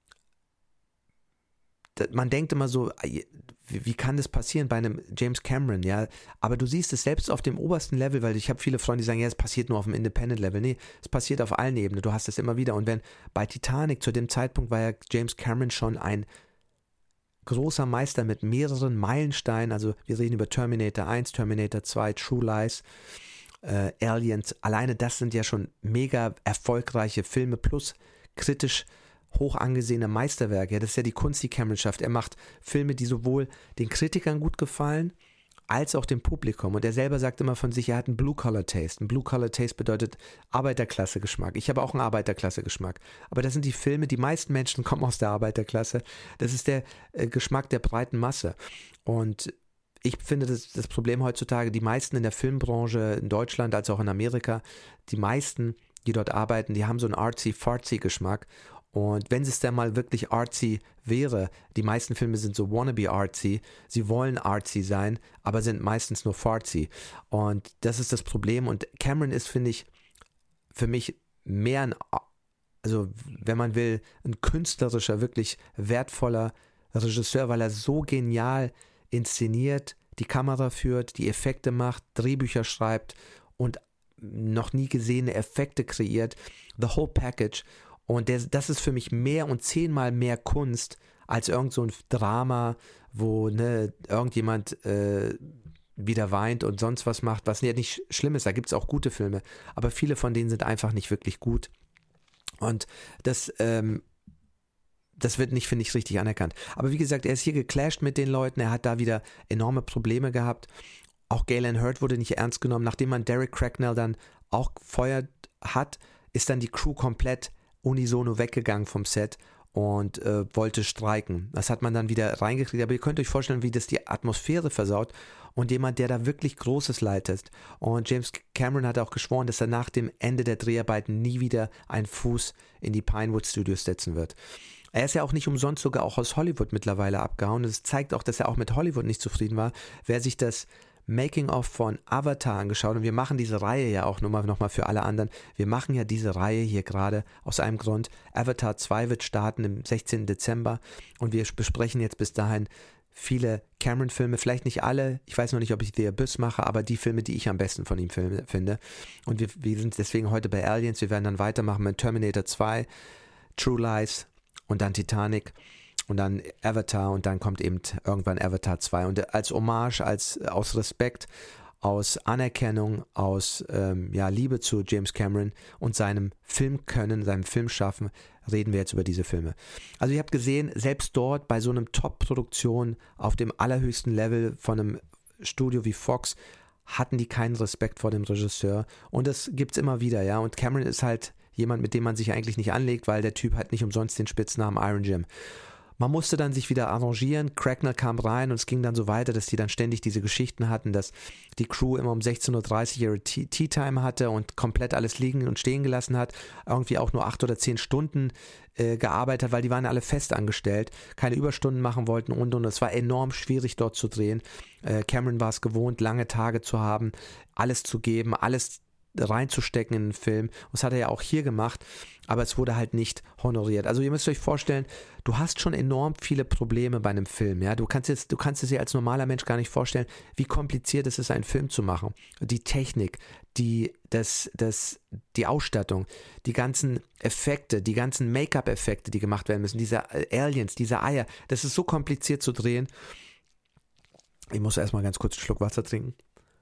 man denkt immer so, wie kann das passieren bei einem James Cameron, ja, aber du siehst es selbst auf dem obersten Level, weil ich habe viele Freunde, die sagen, ja, es passiert nur auf dem Independent-Level. Nee, es passiert auf allen Ebenen, du hast es immer wieder. Und wenn bei Titanic, zu dem Zeitpunkt war ja James Cameron schon ein großer Meister mit mehreren Meilensteinen, also wir reden über Terminator eins, Terminator zwei, True Lies, äh, Aliens, alleine das sind ja schon mega erfolgreiche Filme plus kritisch hoch angesehene Meisterwerke. Ja, das ist ja die Kunst, die Cameron schafft. Er macht Filme, die sowohl den Kritikern gut gefallen, als auch dem Publikum. Und er selber sagt immer von sich, er hat einen Blue-Collar-Taste. Ein Blue-Collar-Taste bedeutet Arbeiterklasse-Geschmack. Ich habe auch einen Arbeiterklasse-Geschmack. Aber das sind die Filme, die meisten Menschen kommen aus der Arbeiterklasse. Das ist der äh, Geschmack der breiten Masse. Und ich finde, das, das Problem heutzutage, die meisten in der Filmbranche in Deutschland als auch in Amerika, die meisten, die dort arbeiten, die haben so einen artsy-fartsy-Geschmack. Und wenn es dann mal wirklich artsy wäre, die meisten Filme sind so wannabe artsy, sie wollen artsy sein, aber sind meistens nur fartsy. Und das ist das Problem. Und Cameron ist, finde ich, für mich mehr ein, also wenn man will, ein künstlerischer, wirklich wertvoller Regisseur, weil er so genial inszeniert, die Kamera führt, die Effekte macht, Drehbücher schreibt und noch nie gesehene Effekte kreiert. The whole package. Und der, das ist für mich mehr und zehnmal mehr Kunst als irgend so ein Drama, wo ne, irgendjemand äh, wieder weint und sonst was macht, was ja nicht schlimm ist. Da gibt es auch gute Filme, aber viele von denen sind einfach nicht wirklich gut. Und das, ähm, das wird nicht, finde ich, richtig anerkannt. Aber wie gesagt, er ist hier geclasht mit den Leuten, er hat da wieder enorme Probleme gehabt. Auch Galen Hurd wurde nicht ernst genommen. Nachdem man Derek Cracknell dann auch gefeuert hat, ist dann die Crew komplett unisono weggegangen vom Set und äh, wollte streiken. Das hat man dann wieder reingekriegt, aber ihr könnt euch vorstellen, wie das die Atmosphäre versaut und jemand, der da wirklich Großes leitet. Und James Cameron hat auch geschworen, dass er nach dem Ende der Dreharbeiten nie wieder einen Fuß in die Pinewood Studios setzen wird. Er ist ja auch nicht umsonst sogar auch aus Hollywood mittlerweile abgehauen. Das zeigt auch, dass er auch mit Hollywood nicht zufrieden war. Wer sich das Making-of von Avatar angeschaut und wir machen diese Reihe ja auch nochmal noch mal für alle anderen. Wir machen ja diese Reihe hier gerade aus einem Grund. Avatar zwei wird starten im sechzehnten Dezember und wir besprechen jetzt bis dahin viele Cameron-Filme, vielleicht nicht alle, ich weiß noch nicht, ob ich The Abyss mache, aber die Filme, die ich am besten von ihm finde. Und wir, wir sind deswegen heute bei Aliens, wir werden dann weitermachen mit Terminator zwei, True Lies und dann Titanic und dann Avatar und dann kommt eben irgendwann Avatar zwei. Und als Hommage, als aus Respekt, aus Anerkennung, aus ähm, ja, Liebe zu James Cameron und seinem Filmkönnen, seinem Filmschaffen, reden wir jetzt über diese Filme. Also ihr habt gesehen, selbst dort bei so einem Top-Produktion auf dem allerhöchsten Level von einem Studio wie Fox hatten die keinen Respekt vor dem Regisseur und das gibt's immer wieder, ja. Und Cameron ist halt jemand, mit dem man sich eigentlich nicht anlegt, weil der Typ hat nicht umsonst den Spitznamen Iron Jim. Man musste dann sich wieder arrangieren, Cracknell kam rein und es ging dann so weiter, dass die dann ständig diese Geschichten hatten, dass die Crew immer um sechzehn Uhr dreißig ihre Tea-Time hatte und komplett alles liegen und stehen gelassen hat, irgendwie auch nur acht oder zehn Stunden äh, gearbeitet hat, weil die waren alle fest angestellt, keine Überstunden machen wollten und und es war enorm schwierig dort zu drehen. Äh, Cameron war es gewohnt, lange Tage zu haben, alles zu geben, alles reinzustecken in den Film. Und das hat er ja auch hier gemacht, aber es wurde halt nicht honoriert. Also ihr müsst euch vorstellen, du hast schon enorm viele Probleme bei einem Film. Ja, du kannst jetzt, du kannst es dir als normaler Mensch gar nicht vorstellen, wie kompliziert es ist, einen Film zu machen. Die Technik, die, das, das, die Ausstattung, die ganzen Effekte, die ganzen Make-up-Effekte, die gemacht werden müssen, diese Aliens, diese Eier, das ist so kompliziert zu drehen. Ich muss erstmal ganz kurz einen Schluck Wasser trinken.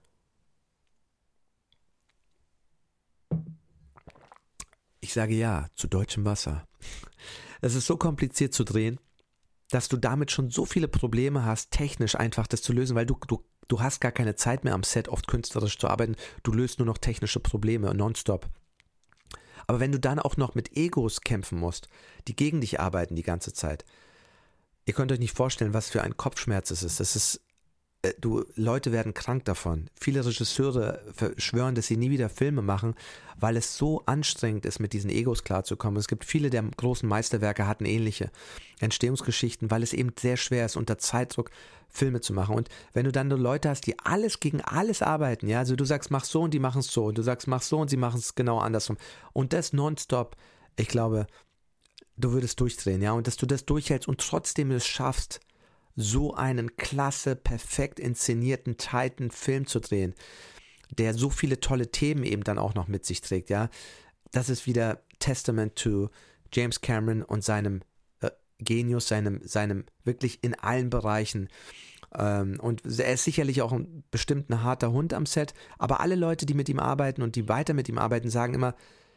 Ich sage ja zu deutschem Wasser. Es ist so kompliziert zu drehen, dass du damit schon so viele Probleme hast, technisch einfach das zu lösen, weil du, du, du hast gar keine Zeit mehr am Set, oft künstlerisch zu arbeiten. Du löst nur noch technische Probleme nonstop. Aber wenn du dann auch noch mit Egos kämpfen musst, die gegen dich arbeiten die ganze Zeit, ihr könnt euch nicht vorstellen, was für ein Kopfschmerz es ist. Das ist Du, Leute werden krank davon. Viele Regisseure schwören, dass sie nie wieder Filme machen, weil es so anstrengend ist, mit diesen Egos klarzukommen. Es gibt viele der großen Meisterwerke hatten ähnliche Entstehungsgeschichten, weil es eben sehr schwer ist, unter Zeitdruck Filme zu machen. Und wenn du dann nur Leute hast, die alles gegen alles arbeiten, ja, also du sagst, mach so und die machen es so und du sagst, mach so und sie machen es genau andersrum. Und das nonstop, ich glaube, du würdest durchdrehen, ja, und dass du das durchhältst und trotzdem es schaffst, so einen klasse, perfekt inszenierten, tighten Film zu drehen, der so viele tolle Themen eben dann auch noch mit sich trägt, ja. Das ist wieder Testament to James Cameron und seinem äh, Genius, seinem, seinem wirklich in allen Bereichen. Ähm, und er ist sicherlich auch ein bestimmt ein harter Hund am Set, aber alle Leute, die mit ihm arbeiten und die weiter mit ihm arbeiten, sagen immer,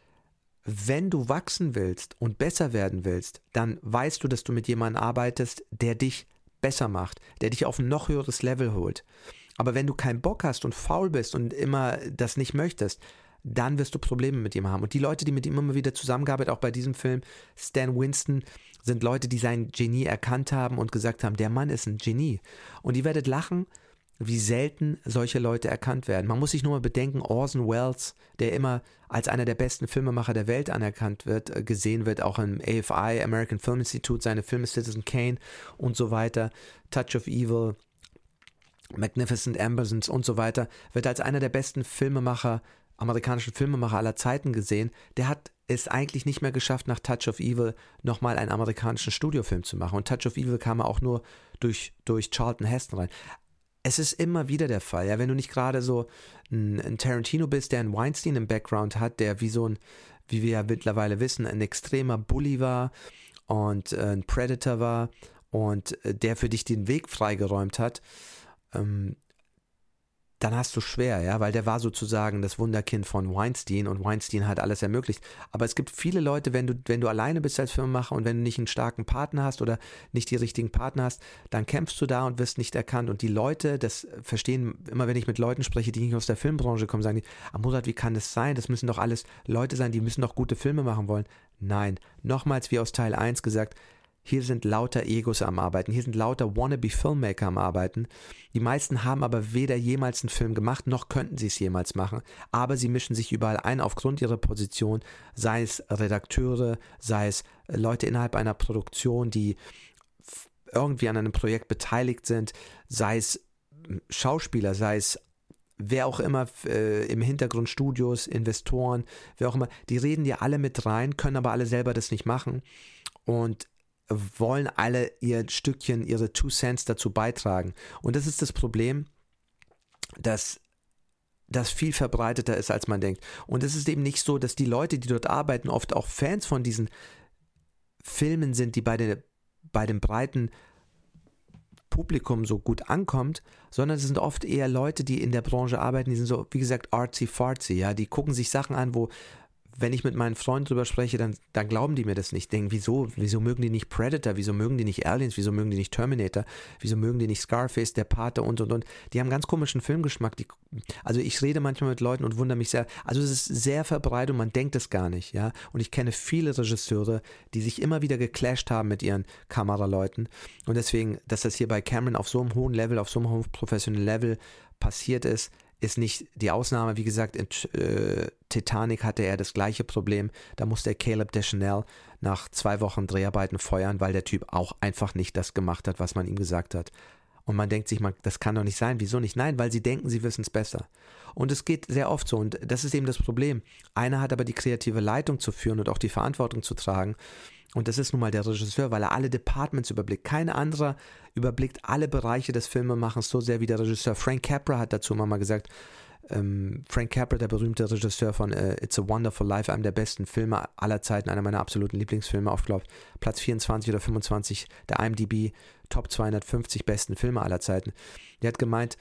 wenn du wachsen willst und besser werden willst, dann weißt du, dass du mit jemandem arbeitest, der dich besser macht, der dich auf ein noch höheres Level holt. Aber wenn du keinen Bock hast und faul bist und immer das nicht möchtest, dann wirst du Probleme mit ihm haben. Und die Leute, die mit ihm immer wieder zusammengearbeitet, auch bei diesem Film, Stan Winston, sind Leute, die sein Genie erkannt haben und gesagt haben, der Mann ist ein Genie. Und ihr werdet lachen, wie selten solche Leute erkannt werden. Man muss sich nur mal bedenken, Orson Welles, der immer als einer der besten Filmemacher der Welt anerkannt wird, gesehen wird, auch im A F I, American Film Institute, seine Filme Citizen Kane und so weiter, Touch of Evil, Magnificent Ambersons und so weiter, wird als einer der besten Filmemacher, amerikanischen Filmemacher aller Zeiten gesehen. Der hat es eigentlich nicht mehr geschafft, nach Touch of Evil nochmal einen amerikanischen Studiofilm zu machen. Und Touch of Evil kam er auch nur durch, durch Charlton Heston rein. Es ist immer wieder der Fall, ja, wenn du nicht gerade so ein, ein Tarantino bist, der einen Weinstein im Background hat, der wie so ein, wie wir ja mittlerweile wissen, ein extremer Bully war und äh, ein Predator war und äh, der für dich den Weg freigeräumt hat, ähm, dann hast du schwer, ja, weil der war sozusagen das Wunderkind von Weinstein und Weinstein hat alles ermöglicht. Aber es gibt viele Leute, wenn du, wenn du alleine bist als Filmemacher und wenn du nicht einen starken Partner hast oder nicht die richtigen Partner hast, dann kämpfst du da und wirst nicht erkannt. Und die Leute, das verstehen, immer wenn ich mit Leuten spreche, die nicht aus der Filmbranche kommen, sagen die, ah, Murat, wie kann das sein? Das müssen doch alles Leute sein, die müssen doch gute Filme machen wollen. Nein, nochmals wie aus Teil eins gesagt, hier sind lauter Egos am Arbeiten, hier sind lauter Wannabe-Filmmaker am Arbeiten. Die meisten haben aber weder jemals einen Film gemacht, noch könnten sie es jemals machen. Aber sie mischen sich überall ein aufgrund ihrer Position, sei es Redakteure, sei es Leute innerhalb einer Produktion, die irgendwie an einem Projekt beteiligt sind, sei es Schauspieler, sei es wer auch immer äh, im Hintergrund, Studios, Investoren, wer auch immer, die reden ja alle mit rein, können aber alle selber das nicht machen und wollen alle ihr Stückchen, ihre Two Cents dazu beitragen. Und das ist das Problem, dass das viel verbreiteter ist, als man denkt. Und es ist eben nicht so, dass die Leute, die dort arbeiten, oft auch Fans von diesen Filmen sind, die bei, der, bei dem breiten Publikum so gut ankommt, sondern es sind oft eher Leute, die in der Branche arbeiten, die sind so, wie gesagt, artsy-fartsy, ja, die gucken sich Sachen an, wo, wenn ich mit meinen Freunden drüber spreche, dann, dann glauben die mir das nicht. Denken, wieso, wieso mögen die nicht Predator, wieso mögen die nicht Aliens, wieso mögen die nicht Terminator, wieso mögen die nicht Scarface, Der Pate und, und, und. Die haben ganz komischen Filmgeschmack. Die, also ich rede manchmal mit Leuten und wundere mich sehr. Also es ist sehr verbreitet und man denkt es gar nicht, ja. Und ich kenne viele Regisseure, die sich immer wieder geclasht haben mit ihren Kameraleuten. Und deswegen, dass das hier bei Cameron auf so einem hohen Level, auf so einem hohen professionellen Level passiert ist, ist nicht die Ausnahme. Wie gesagt, in äh, Titanic hatte er das gleiche Problem. Da musste er Caleb Deschanel nach zwei Wochen Dreharbeiten feuern, weil der Typ auch einfach nicht das gemacht hat, was man ihm gesagt hat. Und man denkt sich, man, das kann doch nicht sein. Wieso nicht? Nein, weil sie denken, sie wissen es besser. Und es geht sehr oft so. Und das ist eben das Problem. Einer hat aber die kreative Leitung zu führen und auch die Verantwortung zu tragen. Und das ist nun mal der Regisseur, weil er alle Departments überblickt. Kein anderer überblickt alle Bereiche des Filmemachens so sehr wie der Regisseur. Frank Capra hat dazu mal gesagt, ähm, Frank Capra, der berühmte Regisseur von äh, It's a Wonderful Life, einem der besten Filme aller Zeiten, einer meiner absoluten Lieblingsfilme, auf, glaube ich, Platz vierundzwanzig oder fünfundzwanzig der I M D B Top zweihundertfünfzig besten Filme aller Zeiten. Der hat gemeint,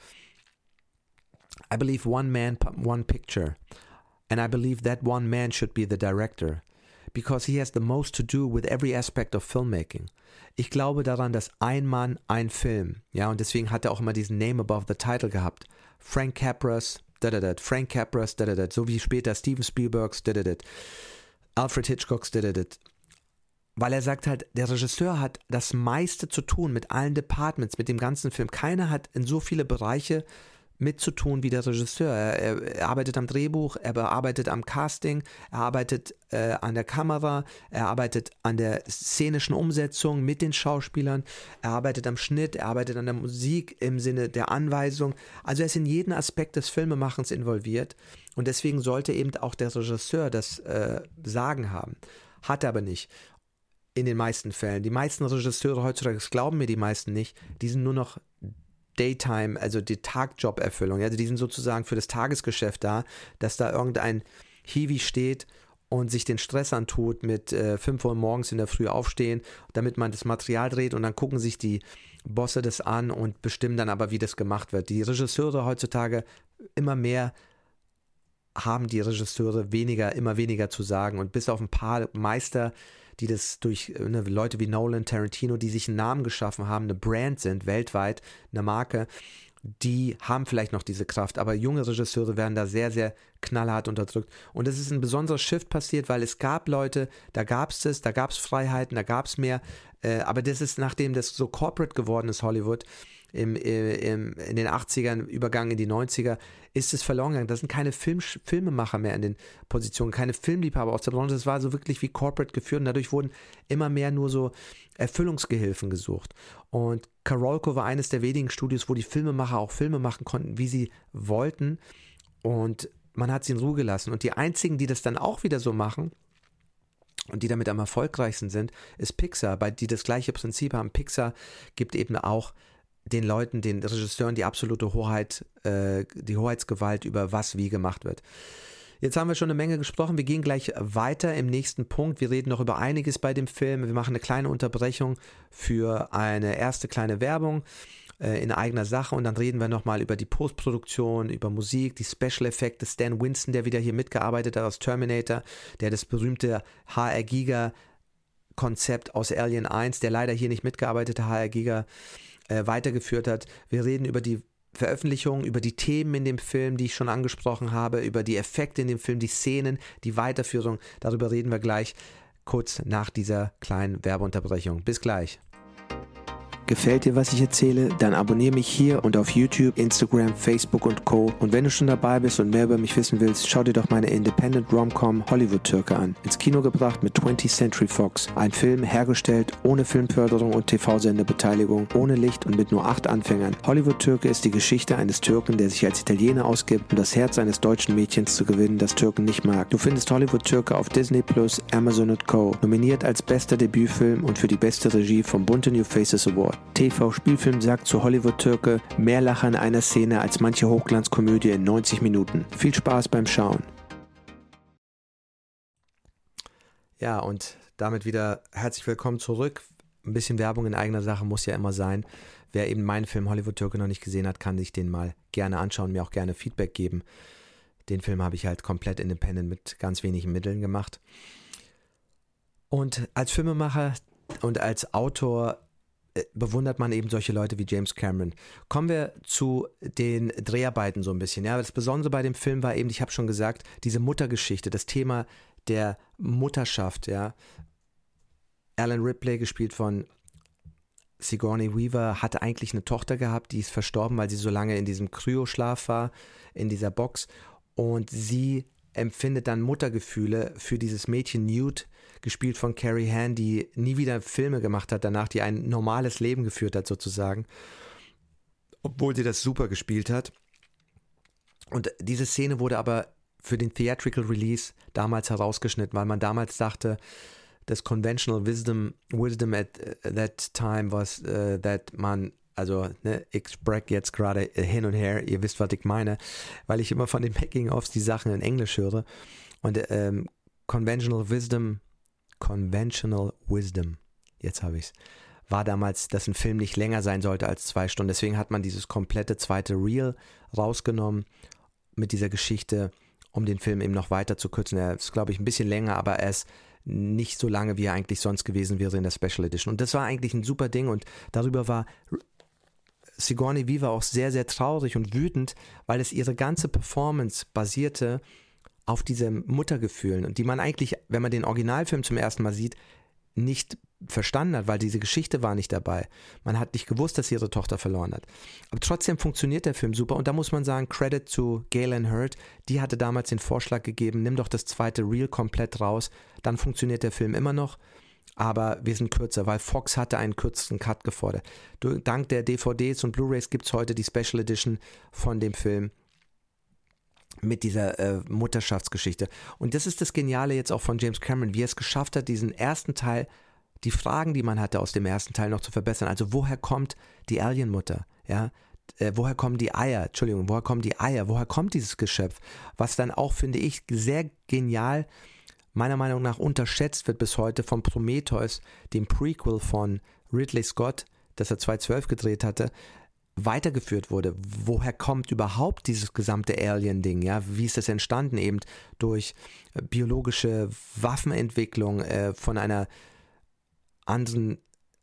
I believe one man, one picture. And I believe that one man should be the director. Because he has the most to do with every aspect of filmmaking. Ich glaube daran, dass ein Mann, ein Film, ja, und deswegen hat er auch immer diesen Name above the title gehabt. Frank Capras, da da da, Frank Capras, da da da, so wie später Steven Spielbergs, da da da, Alfred Hitchcocks, da da da. Weil er sagt halt, der Regisseur hat das meiste zu tun mit allen Departments, mit dem ganzen Film. Keiner hat in so viele Bereiche mitzutun wie der Regisseur. Er, er, er arbeitet am Drehbuch, er arbeitet am Casting, er arbeitet äh, an der Kamera, er arbeitet an der szenischen Umsetzung mit den Schauspielern, er arbeitet am Schnitt, er arbeitet an der Musik im Sinne der Anweisung. Also er ist in jeden Aspekt des Filmemachens involviert und deswegen sollte eben auch der Regisseur das äh, Sagen haben. Hat er aber nicht. In den meisten Fällen. Die meisten Regisseure heutzutage, das glauben mir die meisten nicht, die sind nur noch Daytime, also die Tagjob-Erfüllung. Also die sind sozusagen für das Tagesgeschäft da, dass da irgendein Hiwi steht und sich den Stress antut mit äh, fünf Uhr morgens in der Früh aufstehen, damit man das Material dreht und dann gucken sich die Bosse das an und bestimmen dann aber, wie das gemacht wird. Die Regisseure heutzutage immer mehr haben die Regisseure weniger, immer weniger zu sagen und bis auf ein paar Meister, die das durch ne, Leute wie Nolan, Tarantino, die sich einen Namen geschaffen haben, eine Brand sind, weltweit, eine Marke, die haben vielleicht noch diese Kraft, aber junge Regisseure werden da sehr, sehr knallhart unterdrückt. Und es ist ein besonderer Shift passiert, weil es gab Leute, da gab es das, da gab es Freiheiten, da gab es mehr, äh, aber das ist, nachdem das so corporate geworden ist, Hollywood, Im, im, in den achtzigern, Übergang in die neunziger, ist es verloren gegangen. Da sind keine Film, Filmemacher mehr in den Positionen, keine Filmliebhaber aus der Branche. Das war so wirklich wie corporate geführt und dadurch wurden immer mehr nur so Erfüllungsgehilfen gesucht. Und Carolco war eines der wenigen Studios, wo die Filmemacher auch Filme machen konnten, wie sie wollten und man hat sie in Ruhe gelassen. Und die einzigen, die das dann auch wieder so machen und die damit am erfolgreichsten sind, ist Pixar, bei die das gleiche Prinzip haben. Pixar gibt eben auch den Leuten, den Regisseuren die absolute Hoheit, äh, die Hoheitsgewalt über was wie gemacht wird. Jetzt haben wir schon eine Menge gesprochen, wir gehen gleich weiter im nächsten Punkt. Wir reden noch über einiges bei dem Film. Wir machen eine kleine Unterbrechung für eine erste kleine Werbung äh, in eigener Sache und dann reden wir nochmal über die Postproduktion, über Musik, die Special Effekte. Stan Winston, der wieder hier mitgearbeitet hat aus Terminator, der das berühmte H R Giga Konzept aus Alien eins, der leider hier nicht mitgearbeitet hat, H R Giga Äh, weitergeführt hat. Wir reden über die Veröffentlichung, über die Themen in dem Film, die ich schon angesprochen habe, über die Effekte in dem Film, die Szenen, die Weiterführung. Darüber reden wir gleich kurz nach dieser kleinen Werbeunterbrechung. Bis gleich. Gefällt dir, was ich erzähle? Dann abonniere mich hier und auf YouTube, Instagram, Facebook und Co. Und wenn du schon dabei bist und mehr über mich wissen willst, schau dir doch meine Independent Rom-Com Hollywood-Türke an. Ins Kino gebracht mit twentieth Century Fox. Ein Film hergestellt ohne Filmförderung und T V-Senderbeteiligung, ohne Licht und mit nur acht Anfängern. Hollywood-Türke ist die Geschichte eines Türken, der sich als Italiener ausgibt, um das Herz eines deutschen Mädchens zu gewinnen, das Türken nicht mag. Du findest Hollywood-Türke auf Disney Plus, Amazon und Co. Nominiert als bester Debütfilm und für die beste Regie vom Bunte New Faces Award. T V-Spielfilm sagt zu Hollywood-Türke mehr Lacher in einer Szene als manche Hochglanzkomödie in neunzig Minuten. Viel Spaß beim Schauen. Ja, und damit wieder herzlich willkommen zurück. Ein bisschen Werbung in eigener Sache muss ja immer sein. Wer eben meinen Film Hollywood-Türke noch nicht gesehen hat, kann sich den mal gerne anschauen, mir auch gerne Feedback geben. Den Film habe ich halt komplett independent mit ganz wenigen Mitteln gemacht. Und als Filmemacher und als Autor bewundert man eben solche Leute wie James Cameron. Kommen wir zu den Dreharbeiten so ein bisschen. Ja, das Besondere bei dem Film war eben, ich habe schon gesagt, diese Muttergeschichte, das Thema der Mutterschaft. Ja, Alan Ripley, gespielt von Sigourney Weaver, hatte eigentlich eine Tochter gehabt, die ist verstorben, weil sie so lange in diesem Kryoschlaf war, in dieser Box. Und sie empfindet dann Muttergefühle für dieses Mädchen Newt, gespielt von Carrie Ann, die nie wieder Filme gemacht hat danach, die ein normales Leben geführt hat sozusagen, obwohl sie das super gespielt hat. Und diese Szene wurde aber für den Theatrical Release damals herausgeschnitten, weil man damals dachte, das Conventional Wisdom, wisdom at that time was uh, that man, also ne, ich spreche jetzt gerade hin und her, ihr wisst, was ich meine, weil ich immer von den Making-ofs die Sachen in Englisch höre. Und ähm, Conventional Wisdom, Conventional Wisdom, jetzt habe ich es, war damals, dass ein Film nicht länger sein sollte als zwei Stunden. Deswegen hat man dieses komplette zweite Reel rausgenommen mit dieser Geschichte, um den Film eben noch weiter zu kürzen. Er ist, glaube ich, ein bisschen länger, aber er ist nicht so lange, wie er eigentlich sonst gewesen wäre in der Special Edition. Und das war eigentlich ein super Ding und darüber war Sigourney Weaver auch sehr, sehr traurig und wütend, weil es ihre ganze Performance basierte auf diesen Muttergefühlen und die man eigentlich, wenn man den Originalfilm zum ersten Mal sieht, nicht verstanden hat, weil diese Geschichte war nicht dabei. Man hat nicht gewusst, dass sie ihre Tochter verloren hat. Aber trotzdem funktioniert der Film super und da muss man sagen, Credit zu Galen Hurd, die hatte damals den Vorschlag gegeben, nimm doch das zweite Reel komplett raus, dann funktioniert der Film immer noch, aber wir sind kürzer, weil Fox hatte einen kürzeren Cut gefordert. Dank der D V Ds und Blu-rays gibt es heute die Special Edition von dem Film mit dieser äh, Mutterschaftsgeschichte. Und das ist das Geniale jetzt auch von James Cameron, wie er es geschafft hat, diesen ersten Teil, die Fragen, die man hatte aus dem ersten Teil noch zu verbessern. Also woher kommt die Alienmutter? Ja, äh, woher kommen die Eier? Entschuldigung, woher kommen die Eier? Woher kommt dieses Geschöpf? Was dann auch, finde ich, sehr genial, meiner Meinung nach unterschätzt wird bis heute von Prometheus, dem Prequel von Ridley Scott, das er zweitausendzwölf gedreht hatte, weitergeführt wurde. Woher kommt überhaupt dieses gesamte Alien-Ding? Ja? Wie ist das entstanden? Eben durch äh, biologische Waffenentwicklung äh, von einer anderen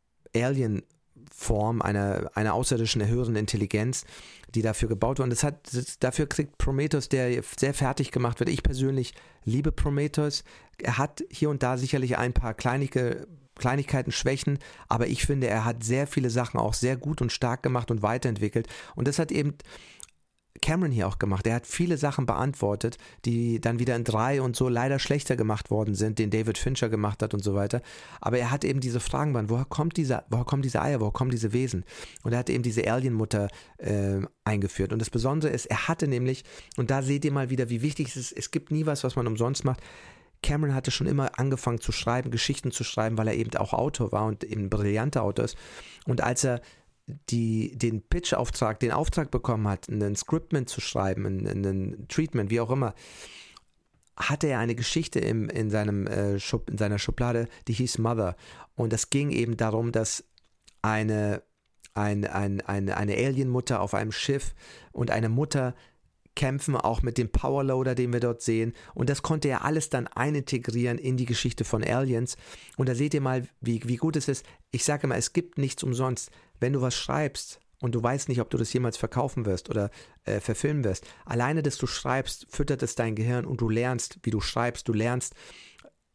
Alien-Form, einer, einer außerirdischen, höheren Intelligenz, die dafür gebaut wurde. Und das hat, das, dafür kriegt Prometheus, der sehr fertig gemacht wird. Ich persönlich liebe Prometheus. Er hat hier und da sicherlich ein paar kleinige Kleinigkeiten, Schwächen, aber ich finde, er hat sehr viele Sachen auch sehr gut und stark gemacht und weiterentwickelt und das hat eben Cameron hier auch gemacht. Er hat viele Sachen beantwortet, die dann wieder in drei und so leider schlechter gemacht worden sind, den David Fincher gemacht hat und so weiter, aber er hat eben diese Fragen beantwortet, woher kommt diese, woher kommen diese Eier, woher kommen diese Wesen und er hat eben diese Alienmutter äh, eingeführt und das Besondere ist, er hatte nämlich, und da seht ihr mal wieder, wie wichtig es ist, es gibt nie was, was man umsonst macht. Cameron hatte schon immer angefangen zu schreiben, Geschichten zu schreiben, weil er eben auch Autor war und eben ein brillanter Autor ist. Und als er die, den Pitch-Auftrag, den Auftrag bekommen hat, einen Scriptment zu schreiben, einen Treatment, wie auch immer, hatte er eine Geschichte im, in, seinem, äh, Schub, in seiner Schublade, die hieß Mother. Und es ging eben darum, dass eine, ein, ein, eine, eine Alienmutter auf einem Schiff und eine Mutter kämpfen, auch mit dem Powerloader, den wir dort sehen. Und das konnte er alles dann einintegrieren in die Geschichte von Aliens. Und da seht ihr mal, wie, wie gut es ist. Ich sage immer, es gibt nichts umsonst. Wenn du was schreibst und du weißt nicht, ob du das jemals verkaufen wirst oder äh, verfilmen wirst, alleine, dass du schreibst, füttert es dein Gehirn und du lernst, wie du schreibst. Du lernst,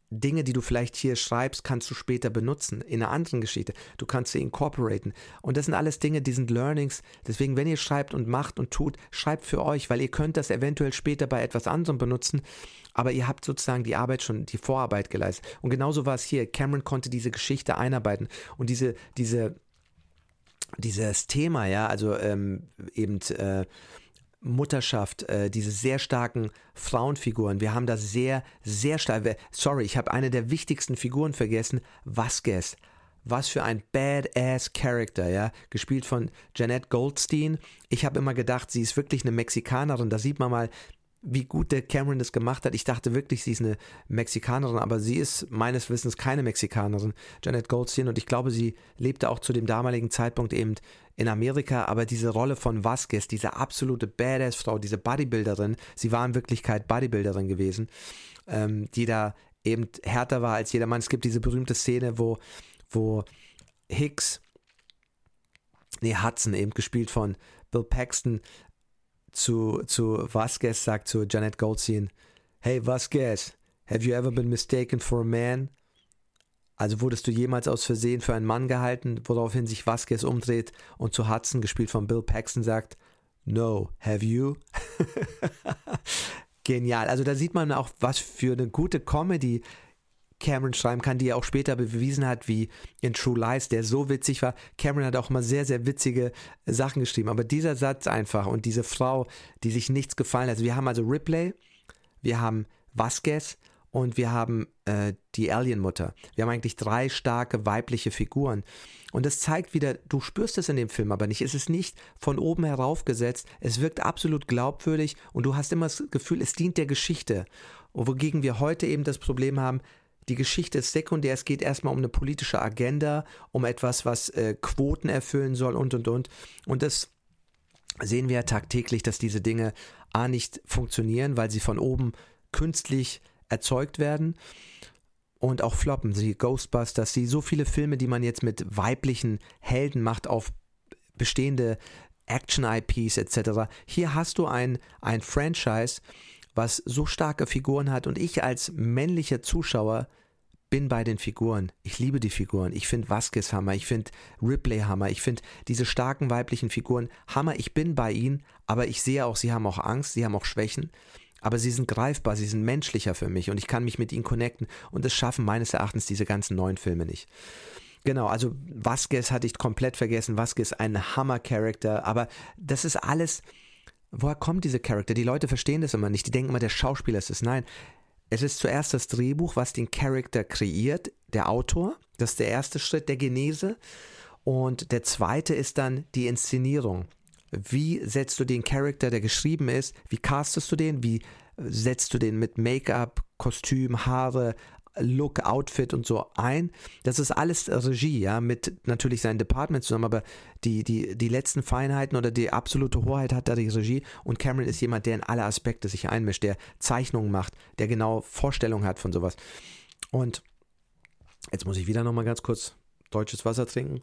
Dinge, die du vielleicht hier schreibst, kannst du später benutzen in einer anderen Geschichte. Du kannst sie incorporaten. Und das sind alles Dinge, die sind Learnings. Deswegen, wenn ihr schreibt und macht und tut, schreibt für euch, weil ihr könnt das eventuell später bei etwas anderem benutzen, aber ihr habt sozusagen die Arbeit schon, die Vorarbeit geleistet. Und genauso war es hier. Cameron konnte diese Geschichte einarbeiten und diese, diese, dieses Thema, ja, also ähm, eben äh, Mutterschaft, äh, diese sehr starken Frauenfiguren. Wir haben da sehr, sehr stark, sorry, ich habe eine der wichtigsten Figuren vergessen, Vasquez. Was für ein badass Character, ja, gespielt von Jeanette Goldstein. Ich habe immer gedacht, sie ist wirklich eine Mexikanerin, da sieht man mal, wie gut der Cameron das gemacht hat. Ich dachte wirklich, sie ist eine Mexikanerin, aber sie ist meines Wissens keine Mexikanerin, Jeanette Goldstein, und ich glaube, sie lebte auch zu dem damaligen Zeitpunkt eben in Amerika, aber diese Rolle von Vasquez, diese absolute Badass-Frau, diese Bodybuilderin, sie war in Wirklichkeit Bodybuilderin gewesen, ähm, die da eben härter war als jeder Mann. Es gibt diese berühmte Szene, wo, wo Hicks, nee, Hudson, eben gespielt von Bill Paxton, zu, zu Vasquez sagt, zu Jeanette Goldstein, hey Vasquez, have you ever been mistaken for a man? Also wurdest du jemals aus Versehen für einen Mann gehalten, woraufhin sich Vasquez umdreht und zu Hudson, gespielt von Bill Paxton, sagt, no, have you? Genial, also da sieht man auch, was für eine gute Comedy Cameron schreiben kann, die er auch später bewiesen hat, wie in True Lies, der so witzig war. Cameron hat auch mal sehr, sehr witzige Sachen geschrieben, aber dieser Satz einfach und diese Frau, die sich nichts gefallen lässt. Wir haben also Ripley, wir haben Vasquez und wir haben äh, die Alien-Mutter. Wir haben eigentlich drei starke weibliche Figuren. Und das zeigt wieder, du spürst es in dem Film aber nicht. Es ist nicht von oben heraufgesetzt. Es wirkt absolut glaubwürdig und du hast immer das Gefühl, es dient der Geschichte. Und wogegen wir heute eben das Problem haben, die Geschichte ist sekundär, es geht erstmal um eine politische Agenda, um etwas, was äh, Quoten erfüllen soll und, und, und. Und das sehen wir ja tagtäglich, dass diese Dinge A nicht funktionieren, weil sie von oben künstlich erzeugt werden und auch floppen. Sie Ghostbusters, sie so viele Filme, die man jetzt mit weiblichen Helden macht auf bestehende Action-I Ps et cetera. Hier hast du ein, ein Franchise, was so starke Figuren hat und ich als männlicher Zuschauer bin bei den Figuren. Ich liebe die Figuren. Ich finde Vasquez Hammer, ich finde Ripley Hammer, ich finde diese starken weiblichen Figuren Hammer. Ich bin bei ihnen, aber ich sehe auch, sie haben auch Angst, sie haben auch Schwächen, aber sie sind greifbar, sie sind menschlicher für mich und ich kann mich mit ihnen connecten und das schaffen meines Erachtens diese ganzen neuen Filme nicht. Genau, also Vasquez hatte ich komplett vergessen. Vasquez, ein Hammer-Charakter, aber das ist alles... Woher kommt diese Charakter? Die Leute verstehen das immer nicht. Die denken immer, der Schauspieler ist es. Nein, es ist zuerst das Drehbuch, was den Charakter kreiert, der Autor. Das ist der erste Schritt der Genese. Und der zweite ist dann die Inszenierung. Wie setzt du den Charakter, der geschrieben ist, wie castest du den? Wie setzt du den mit Make-up, Kostüm, Haare, Look, Outfit und so ein. Das ist alles Regie, ja, mit natürlich seinen Departments zusammen, aber die, die, die letzten Feinheiten oder die absolute Hoheit hat da die Regie und Cameron ist jemand, der in alle Aspekte sich einmischt, der Zeichnungen macht, der genau Vorstellungen hat von sowas. Und jetzt muss ich wieder nochmal ganz kurz deutsches Wasser trinken.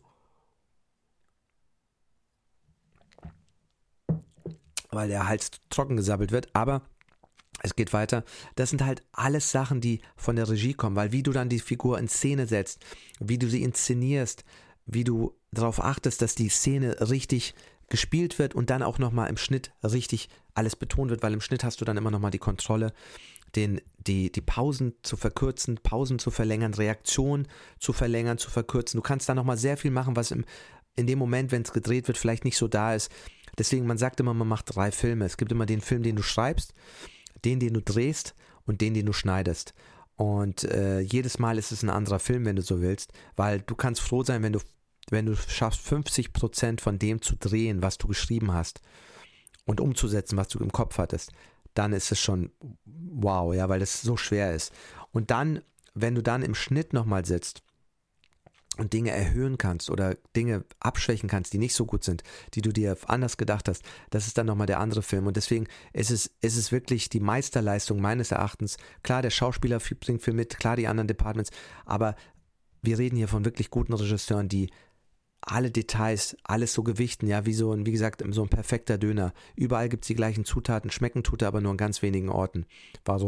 Weil der Hals trocken gesabbelt wird, aber es geht weiter. Das sind halt alles Sachen, die von der Regie kommen, weil wie du dann die Figur in Szene setzt, wie du sie inszenierst, wie du darauf achtest, dass die Szene richtig gespielt wird und dann auch nochmal im Schnitt richtig alles betont wird, weil im Schnitt hast du dann immer nochmal die Kontrolle, den, die, die Pausen zu verkürzen, Pausen zu verlängern, Reaktionen zu verlängern, zu verkürzen. Du kannst da nochmal sehr viel machen, was im, in dem Moment, wenn es gedreht wird, vielleicht nicht so da ist. Deswegen, man sagt immer, man macht drei Filme. Es gibt immer den Film, den du schreibst, den, den du drehst und den, den du schneidest. Und äh, jedes Mal ist es ein anderer Film, wenn du so willst, weil du kannst froh sein, wenn du, wenn du schaffst, fünfzig Prozent von dem zu drehen, was du geschrieben hast und umzusetzen, was du im Kopf hattest, dann ist es schon wow, ja, weil es so schwer ist. Und dann, wenn du dann im Schnitt nochmal sitzt und Dinge erhöhen kannst oder Dinge abschwächen kannst, die nicht so gut sind, die du dir anders gedacht hast, das ist dann nochmal der andere Film. Und deswegen ist es, ist es wirklich die Meisterleistung meines Erachtens. Klar, der Schauspieler bringt viel mit, klar die anderen Departments, aber wir reden hier von wirklich guten Regisseuren, die alle Details, alles so gewichten, ja, wie so ein, wie gesagt, so ein perfekter Döner. Überall gibt es die gleichen Zutaten, schmecken tut er aber nur an ganz wenigen Orten. Warum?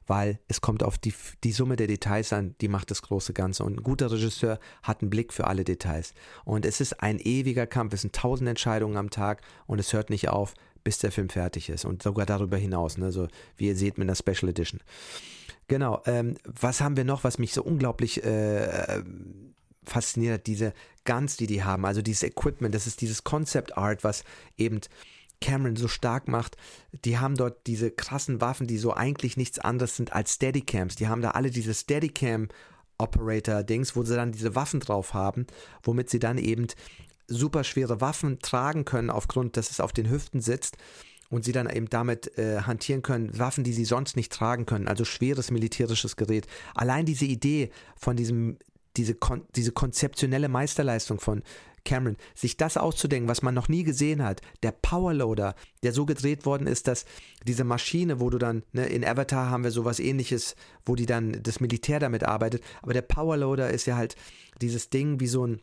weil es kommt auf die, die Summe der Details an, die macht das große Ganze. Und ein guter Regisseur hat einen Blick für alle Details. Und es ist ein ewiger Kampf, es sind tausend Entscheidungen am Tag und es hört nicht auf, bis der Film fertig ist. Und sogar darüber hinaus, ne? So wie ihr seht mit einer Special Edition. Genau, ähm, was haben wir noch, was mich so unglaublich äh, fasziniert hat, diese Guns, die die haben, also dieses Equipment, das ist dieses Concept Art, was eben Cameron so stark macht. Die haben dort diese krassen Waffen, die so eigentlich nichts anderes sind als Steadicams. Die haben da alle diese Steadicam-Operator-Dings, wo sie dann diese Waffen drauf haben, womit sie dann eben super schwere Waffen tragen können, aufgrund, dass es auf den Hüften sitzt und sie dann eben damit äh, hantieren können, Waffen, die sie sonst nicht tragen können, also schweres militärisches Gerät. Allein diese Idee von diesem, diese, kon- diese konzeptionelle Meisterleistung von Cameron, sich das auszudenken, was man noch nie gesehen hat, der Powerloader, der so gedreht worden ist, dass diese Maschine, wo du dann, ne, in Avatar haben wir sowas ähnliches, wo die dann das Militär damit arbeitet, aber der Powerloader ist ja halt dieses Ding wie so ein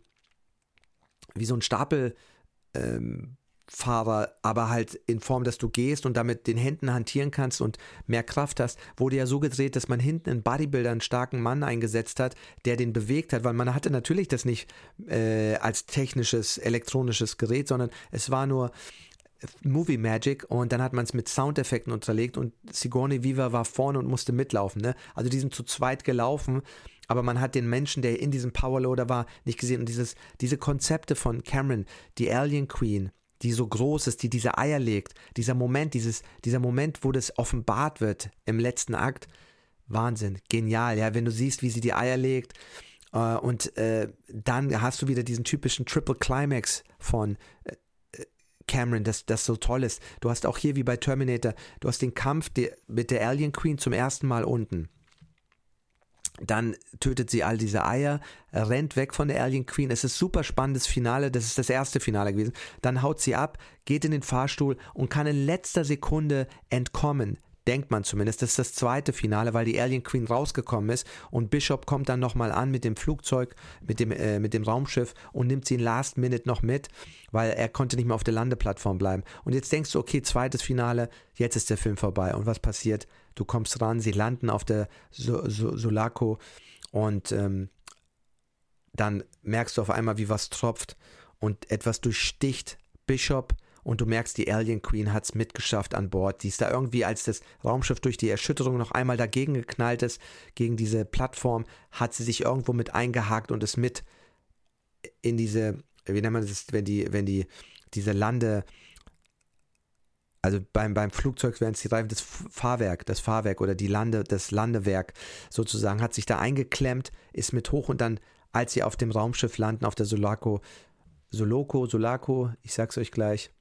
wie so ein Stapel ähm, Fahrer, aber halt in Form, dass du gehst und damit den Händen hantieren kannst und mehr Kraft hast, wurde ja so gedreht, dass man hinten einen Bodybuilder, einen starken Mann eingesetzt hat, der den bewegt hat, weil man hatte natürlich das nicht äh, als technisches, elektronisches Gerät, sondern es war nur Movie Magic und dann hat man es mit Soundeffekten unterlegt und Sigourney Weaver war vorne und musste mitlaufen, ne? Also die sind zu zweit gelaufen, aber man hat den Menschen, der in diesem Powerloader war, nicht gesehen und dieses, diese Konzepte von Cameron, die Alien Queen, die so groß ist, die diese Eier legt, dieser Moment, dieses, dieser Moment, wo das offenbart wird im letzten Akt, Wahnsinn, genial, ja, wenn du siehst, wie sie die Eier legt äh, und äh, dann hast du wieder diesen typischen Triple Climax von äh, Cameron, das, das so toll ist. Du hast auch hier wie bei Terminator, du hast den Kampf die, mit der Alien Queen zum ersten Mal unten. Dann tötet sie all diese Eier, rennt weg von der Alien Queen. Es ist super spannendes Finale, das ist das erste Finale gewesen. Dann haut sie ab, geht in den Fahrstuhl und kann in letzter Sekunde entkommen. Denkt man zumindest. Das ist das zweite Finale, weil die Alien Queen rausgekommen ist und Bishop kommt dann nochmal an mit dem Flugzeug, mit dem, äh, mit dem Raumschiff und nimmt sie in Last Minute noch mit, weil er konnte nicht mehr auf der Landeplattform bleiben. Und jetzt denkst du, okay, zweites Finale, jetzt ist der Film vorbei. Und was passiert? Du kommst ran, sie landen auf der so- so- Sulaco und ähm, dann merkst du auf einmal, wie was tropft und etwas durchsticht Bishop. Und du merkst, die Alien Queen hat es mitgeschafft an Bord. Die ist da irgendwie, als das Raumschiff durch die Erschütterung noch einmal dagegen geknallt ist, gegen diese Plattform, hat sie sich irgendwo mit eingehakt und ist mit in diese, wie nennt man das, wenn die, wenn die, diese Lande, also beim, beim Flugzeug wären es die Reifen, das Fahrwerk, das Fahrwerk oder die Lande, das Landewerk sozusagen, hat sich da eingeklemmt, ist mit hoch und dann, als sie auf dem Raumschiff landen, auf der Sulaco, Sulaco, Sulaco, ich sag's euch gleich,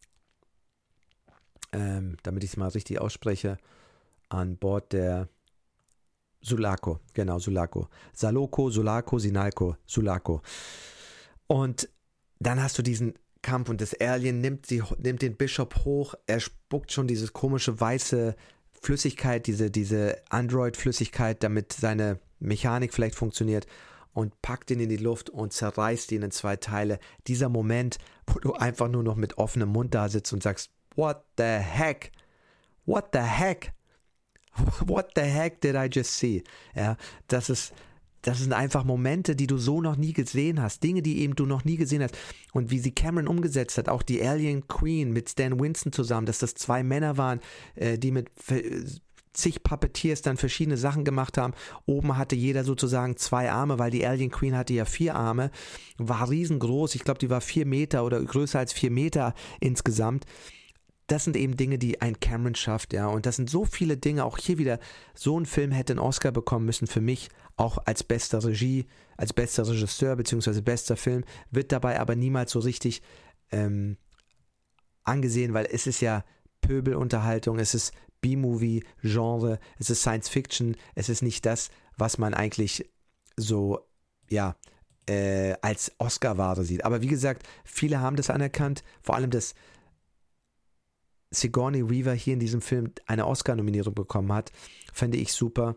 Ähm, damit ich es mal richtig ausspreche, an Bord der Sulaco, genau, Sulaco. Saloco, Sulaco, Sinalco, Sulaco. Und dann hast du diesen Kampf und das Alien nimmt, sie, nimmt den Bishop hoch, er spuckt schon diese komische weiße Flüssigkeit, diese, diese Android-Flüssigkeit, damit seine Mechanik vielleicht funktioniert und packt ihn in die Luft und zerreißt ihn in zwei Teile. Dieser Moment, wo du einfach nur noch mit offenem Mund da sitzt und sagst, what the heck? What the heck? What the heck did I just see? Ja, das ist, das sind einfach Momente, die du so noch nie gesehen hast. Dinge, die eben du noch nie gesehen hast. Und wie sie Cameron umgesetzt hat, auch die Alien Queen mit Stan Winston zusammen, dass das zwei Männer waren, äh, die mit zig Puppeteers dann verschiedene Sachen gemacht haben. Oben hatte jeder sozusagen zwei Arme, weil die Alien Queen hatte ja vier Arme, war riesengroß. Ich glaube, die war vier Meter oder größer als vier Meter insgesamt. Das sind eben Dinge, die ein Cameron schafft, ja. Und das sind so viele Dinge, auch hier wieder, so ein Film hätte einen Oscar bekommen müssen für mich, auch als bester Regie, als bester Regisseur, beziehungsweise bester Film, wird dabei aber niemals so richtig ähm, angesehen, weil es ist ja Pöbelunterhaltung, es ist B-Movie, Genre, es ist Science Fiction, es ist nicht das, was man eigentlich so, ja, äh, als Oscar-Ware sieht. Aber wie gesagt, viele haben das anerkannt, vor allem das Sigourney Weaver hier in diesem Film eine Oscar-Nominierung bekommen hat, fände ich super.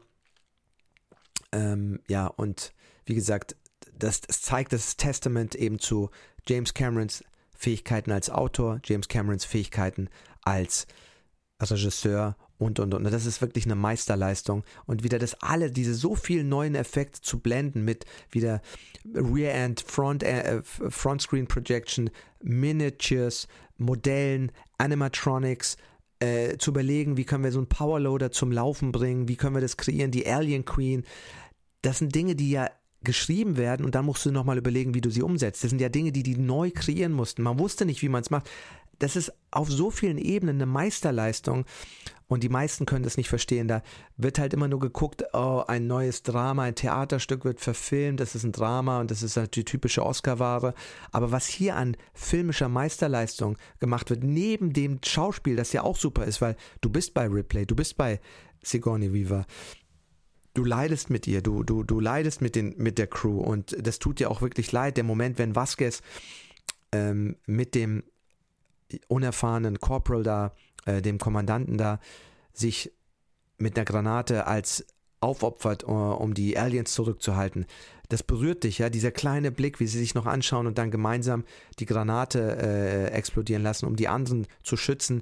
Ähm, ja, und wie gesagt, das, das zeigt das Testament eben zu James Camerons Fähigkeiten als Autor, James Camerons Fähigkeiten als Regisseur und, und, und. Das ist wirklich eine Meisterleistung. Und wieder das alle, diese so vielen neuen Effekte zu blenden mit wieder Rear-End, Front, äh, Front-Screen Projection, Miniatures, Modellen, Animatronics, äh, zu überlegen, wie können wir so einen Powerloader zum Laufen bringen, wie können wir das kreieren, die Alien Queen. Das sind Dinge, die ja geschrieben werden und dann musst du nochmal überlegen, wie du sie umsetzt. Das sind ja Dinge, die die neu kreieren mussten. Man wusste nicht, wie man es macht. Das ist auf so vielen Ebenen eine Meisterleistung und die meisten können das nicht verstehen. Da wird halt immer nur geguckt, oh, ein neues Drama, ein Theaterstück wird verfilmt, das ist ein Drama und das ist halt die typische Oscar-Ware. Aber was hier an filmischer Meisterleistung gemacht wird, neben dem Schauspiel, das ja auch super ist, weil du bist bei Ripley, du bist bei Sigourney Weaver, du leidest mit ihr, du, du, du leidest mit, den, mit der Crew und das tut dir auch wirklich leid. Der Moment, wenn Vasquez ähm, mit dem unerfahrenen Corporal da, äh, dem Kommandanten da, sich mit einer Granate als aufopfert, uh, um die Aliens zurückzuhalten. Das berührt dich, ja, dieser kleine Blick, wie sie sich noch anschauen und dann gemeinsam die Granate äh, explodieren lassen, um die anderen zu schützen.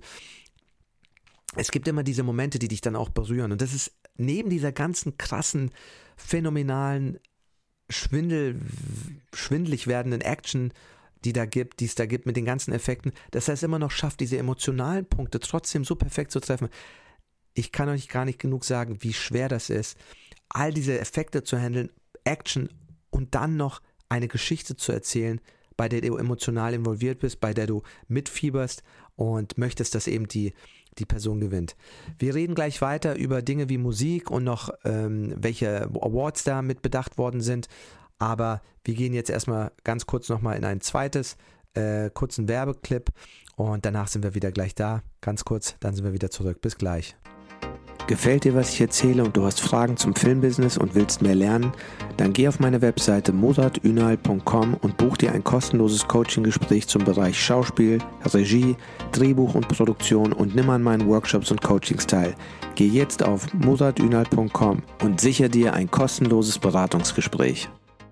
Es gibt immer diese Momente, die dich dann auch berühren und das ist neben dieser ganzen krassen, phänomenalen, Schwindel, schwindelig werdenden Action, die da gibt, die es da gibt mit den ganzen Effekten, dass er es immer noch schafft, diese emotionalen Punkte trotzdem so perfekt zu treffen. Ich kann euch gar nicht genug sagen, wie schwer das ist, all diese Effekte zu handeln, Action und dann noch eine Geschichte zu erzählen, bei der du emotional involviert bist, bei der du mitfieberst und möchtest, dass eben die, die Person gewinnt. Wir reden gleich weiter über Dinge wie Musik und noch ähm, welche Awards da mit bedacht worden sind. Aber wir gehen jetzt erstmal ganz kurz nochmal in ein zweites, äh, kurzen Werbeclip und danach sind wir wieder gleich da. Ganz kurz, dann sind wir wieder zurück. Bis gleich. Gefällt dir, was ich erzähle und du hast Fragen zum Filmbusiness und willst mehr lernen? Dann geh auf meine Webseite murat ünal punkt com und buch dir ein kostenloses Coaching-Gespräch zum Bereich Schauspiel, Regie, Drehbuch und Produktion und nimm an meinen Workshops und Coachings teil. Geh jetzt auf murat ünal punkt com und sicher dir ein kostenloses Beratungsgespräch.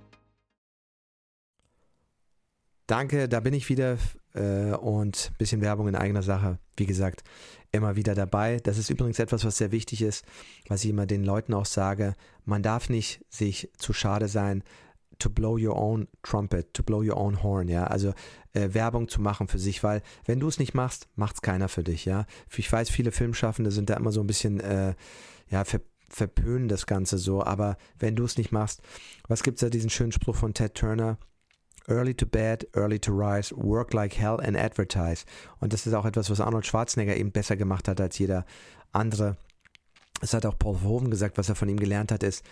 Danke, da bin ich wieder äh, und ein bisschen Werbung in eigener Sache. Wie gesagt, immer wieder dabei. Das ist übrigens etwas, was sehr wichtig ist, was ich immer den Leuten auch sage. Man darf nicht sich zu schade sein, to blow your own trumpet, to blow your own horn, ja, also äh, Werbung zu machen für sich, weil wenn du es nicht machst, macht es keiner für dich, ja. Ich weiß, viele Filmschaffende sind da immer so ein bisschen, äh, ja, ver verpönen das Ganze so, aber wenn du es nicht machst, was gibt es da diesen schönen Spruch von Ted Turner? Early to bed, early to rise, work like hell and advertise. Und das ist auch etwas, was Arnold Schwarzenegger eben besser gemacht hat als jeder andere. Es hat auch Paul Verhoeven gesagt, was er von ihm gelernt hat, ist,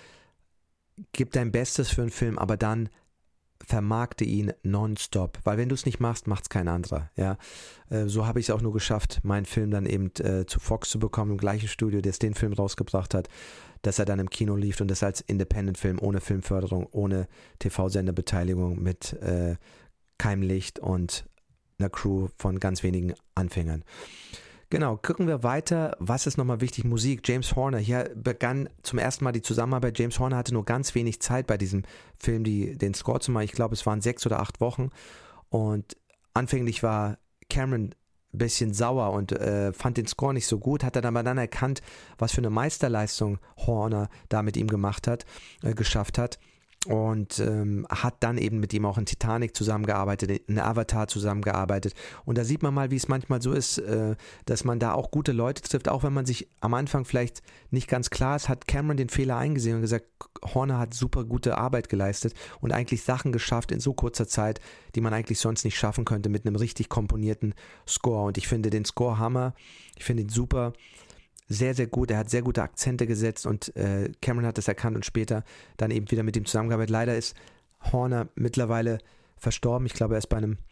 gib dein Bestes für einen Film, aber dann vermarkte ihn nonstop, weil wenn du es nicht machst, macht es kein anderer. Ja? Äh, so habe ich es auch nur geschafft, meinen Film dann eben äh, zu Fox zu bekommen, im gleichen Studio, das den Film rausgebracht hat, dass er dann im Kino lief und das als Independent-Film, ohne Filmförderung, ohne T V-Senderbeteiligung, mit äh, keinem Licht und einer Crew von ganz wenigen Anfängern. Genau, gucken wir weiter. Was ist nochmal wichtig? Musik. James Horner. Hier begann zum ersten Mal die Zusammenarbeit. James Horner hatte nur ganz wenig Zeit bei diesem Film, die, den Score zu machen. Ich glaube, es waren sechs oder acht Wochen. Und anfänglich war Cameron ein bisschen sauer und äh, fand den Score nicht so gut, hat er aber dann erkannt, was für eine Meisterleistung Horner da mit ihm gemacht hat, äh, geschafft hat. Und ähm, hat dann eben mit ihm auch in Titanic zusammengearbeitet, in Avatar zusammengearbeitet. Und da sieht man mal, wie es manchmal so ist, äh, dass man da auch gute Leute trifft, auch wenn man sich am Anfang vielleicht nicht ganz klar ist, hat Cameron den Fehler eingesehen und gesagt, Horner hat super gute Arbeit geleistet und eigentlich Sachen geschafft in so kurzer Zeit, die man eigentlich sonst nicht schaffen könnte mit einem richtig komponierten Score. Und ich finde den Score Hammer, ich finde ihn super. Sehr, sehr gut. Er hat sehr gute Akzente gesetzt und äh, Cameron hat das erkannt und später dann eben wieder mit ihm zusammengearbeitet. Leider ist Horner mittlerweile verstorben. Ich glaube, er ist bei einem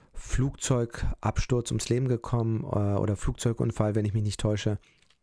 Flugzeugabsturz ums Leben gekommen äh, oder Flugzeugunfall, wenn ich mich nicht täusche.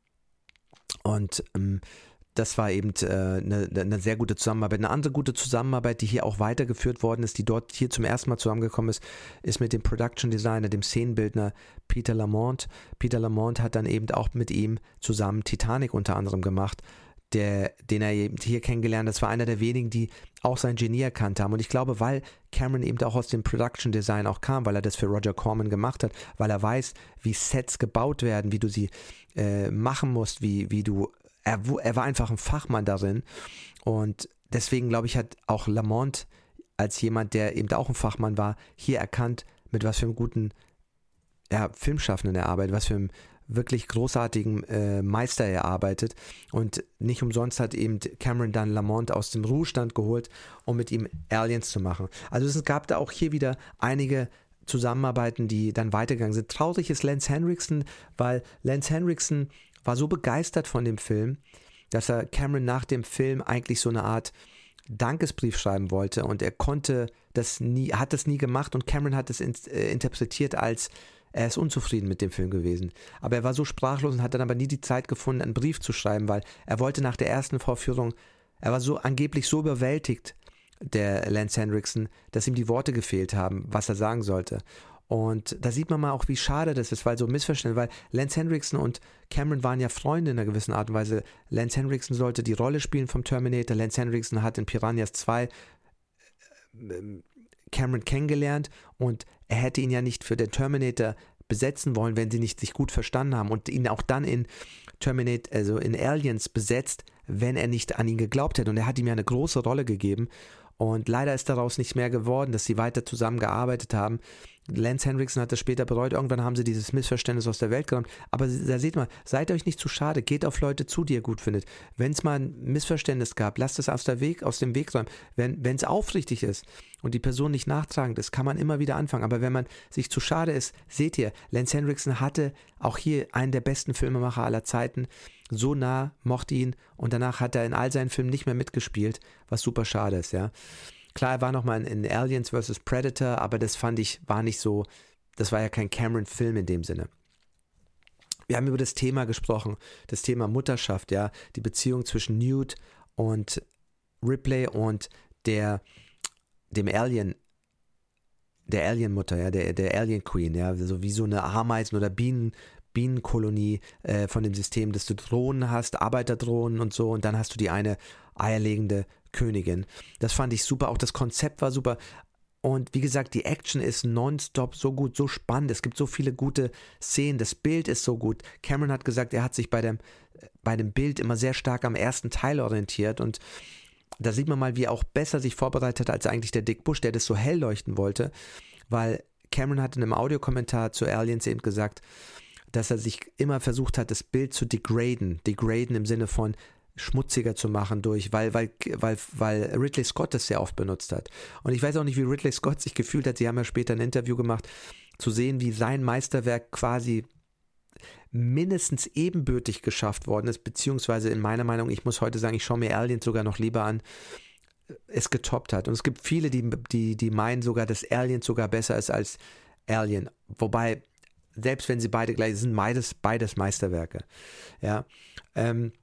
Und ähm, das war eben äh, eine, eine sehr gute Zusammenarbeit. Eine andere gute Zusammenarbeit, die hier auch weitergeführt worden ist, die dort hier zum ersten Mal zusammengekommen ist, ist mit dem Production Designer, dem Szenenbildner Peter Lamont. Peter Lamont hat dann eben auch mit ihm zusammen Titanic unter anderem gemacht. der, den er eben hier kennengelernt hat. Das war einer der wenigen, die auch sein Genie erkannt haben. Und ich glaube, weil Cameron eben auch aus dem Production Design auch kam, weil er das für Roger Corman gemacht hat, weil er weiß, wie Sets gebaut werden, wie du sie äh, machen musst, wie, wie du, er, er war einfach ein Fachmann darin. Und deswegen, glaube ich, hat auch Lamont als jemand, der eben auch ein Fachmann war, hier erkannt, mit was für einem guten ja, Filmschaffenden er arbeitet, was für einem wirklich großartigen äh, Meister er arbeitet. Und nicht umsonst hat eben Cameron dann Lamont aus dem Ruhestand geholt, um mit ihm Aliens zu machen. Also es gab da auch hier wieder einige Zusammenarbeiten, die dann weitergegangen sind. Traurig ist Lance Henriksen, weil Lance Henriksen war so begeistert von dem Film, dass er Cameron nach dem Film eigentlich so eine Art Dankesbrief schreiben wollte, und er konnte das nie, hat das nie gemacht, und Cameron hat es in, äh, interpretiert als er ist unzufrieden mit dem Film gewesen. Aber er war so sprachlos und hat dann aber nie die Zeit gefunden, einen Brief zu schreiben, weil er wollte nach der ersten Vorführung, er war so angeblich so überwältigt, der Lance Henriksen, dass ihm die Worte gefehlt haben, was er sagen sollte. Und da sieht man mal auch, wie schade das ist, weil so Missverständnis, weil Lance Henriksen und Cameron waren ja Freunde in einer gewissen Art und Weise. Lance Henriksen sollte die Rolle spielen vom Terminator. Lance Henriksen hat in Piranhas zwei Cameron kennengelernt, und er hätte ihn ja nicht für den Terminator besetzen wollen, wenn sie nicht sich gut verstanden haben, und ihn auch dann in Terminator, also in Aliens besetzt, wenn er nicht an ihn geglaubt hätte. Und er hat ihm ja eine große Rolle gegeben, und leider ist daraus nichts mehr geworden, dass sie weiter zusammengearbeitet haben. Lance Henriksen hat das später bereut. Irgendwann haben sie dieses Missverständnis aus der Welt geräumt. Aber da seht mal, seid euch nicht zu schade. Geht auf Leute zu, die ihr gut findet. Wenn es mal ein Missverständnis gab, lasst es aus, der Weg, aus dem Weg räumen. Wenn es aufrichtig ist und die Person nicht nachtragend ist, kann man immer wieder anfangen. Aber wenn man sich zu schade ist, seht ihr, Lance Henriksen hatte auch hier einen der besten Filmemacher aller Zeiten. So nah, mochte ihn, und danach hat er in all seinen Filmen nicht mehr mitgespielt, was super schade ist, ja. Klar, er war nochmal in, in Aliens versus. Predator, aber das fand ich, war nicht so, das war ja kein Cameron-Film in dem Sinne. Wir haben über das Thema gesprochen, das Thema Mutterschaft, ja, die Beziehung zwischen Newt und Ripley und der, dem Alien, der Alien-Mutter, ja, der, der Alien-Queen, ja, so wie so eine Ameisen- oder Bienen, Bienenkolonie äh, von dem System, dass du Drohnen hast, Arbeiterdrohnen und so, und dann hast du die eine eierlegende Königin. Das fand ich super, auch das Konzept war super, und wie gesagt, die Action ist nonstop so gut, so spannend, es gibt so viele gute Szenen, das Bild ist so gut. Cameron hat gesagt, er hat sich bei dem, bei dem Bild immer sehr stark am ersten Teil orientiert, und da sieht man mal, wie er auch besser sich vorbereitet hat als eigentlich der Dick Bush, der das so hell leuchten wollte, weil Cameron hat in einem Audiokommentar zu Aliens eben gesagt, dass er sich immer versucht hat, das Bild zu degraden, degraden im Sinne von schmutziger zu machen durch, weil, weil, weil, weil Ridley Scott das sehr oft benutzt hat. Und ich weiß auch nicht, wie Ridley Scott sich gefühlt hat, sie haben ja später ein Interview gemacht, zu sehen, wie sein Meisterwerk quasi mindestens ebenbürtig geschafft worden ist, beziehungsweise in meiner Meinung, ich muss heute sagen, ich schaue mir Aliens sogar noch lieber an, es getoppt hat. Und es gibt viele, die, die, die meinen sogar, dass Aliens sogar besser ist als Alien, wobei selbst wenn sie beide gleich sind, beides, beides Meisterwerke. Ja, ähm,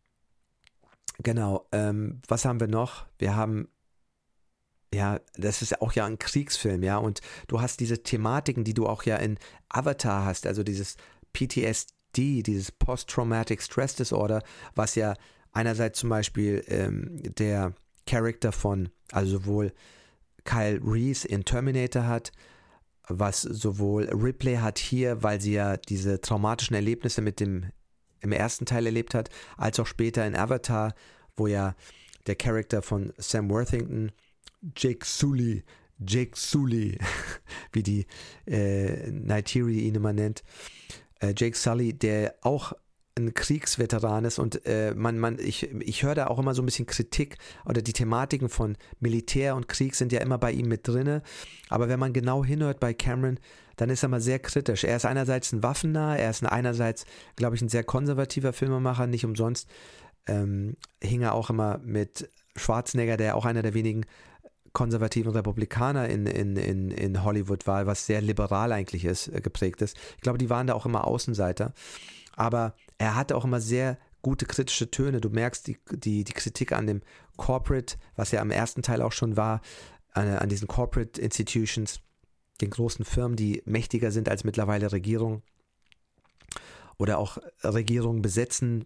genau. Ähm, was haben wir noch? Wir haben, ja, das ist auch ja ein Kriegsfilm, ja, und du hast diese Thematiken, die du auch ja in Avatar hast, also dieses P T S D, dieses Post-Traumatic Stress Disorder, was ja einerseits zum Beispiel ähm, der Charakter von, also sowohl Kyle Reese in Terminator hat, was sowohl Ripley hat hier, weil sie ja diese traumatischen Erlebnisse mit dem im ersten Teil erlebt hat, als auch später in Avatar, wo ja der Charakter von Sam Worthington, Jake Sully, Jake Sully, wie die äh, Neytiri ihn immer nennt, äh, Jake Sully, der auch ein Kriegsveteran ist, und äh, man, man, ich, ich höre da auch immer so ein bisschen Kritik, oder die Thematiken von Militär und Krieg sind ja immer bei ihm mit drinne, aber wenn man genau hinhört bei Cameron, dann ist er mal sehr kritisch. Er ist einerseits ein Waffennah, er ist einerseits, glaube ich, ein sehr konservativer Filmemacher, nicht umsonst ähm, hing er auch immer mit Schwarzenegger, der auch einer der wenigen konservativen Republikaner in, in, in, in Hollywood war, was sehr liberal eigentlich ist, äh, geprägt ist. Ich glaube, die waren da auch immer Außenseiter. Aber er hatte auch immer sehr gute kritische Töne. Du merkst die, die, die Kritik an dem Corporate, was ja am ersten Teil auch schon war, an, an diesen Corporate Institutions, den großen Firmen, die mächtiger sind als mittlerweile Regierungen oder auch Regierungen besetzen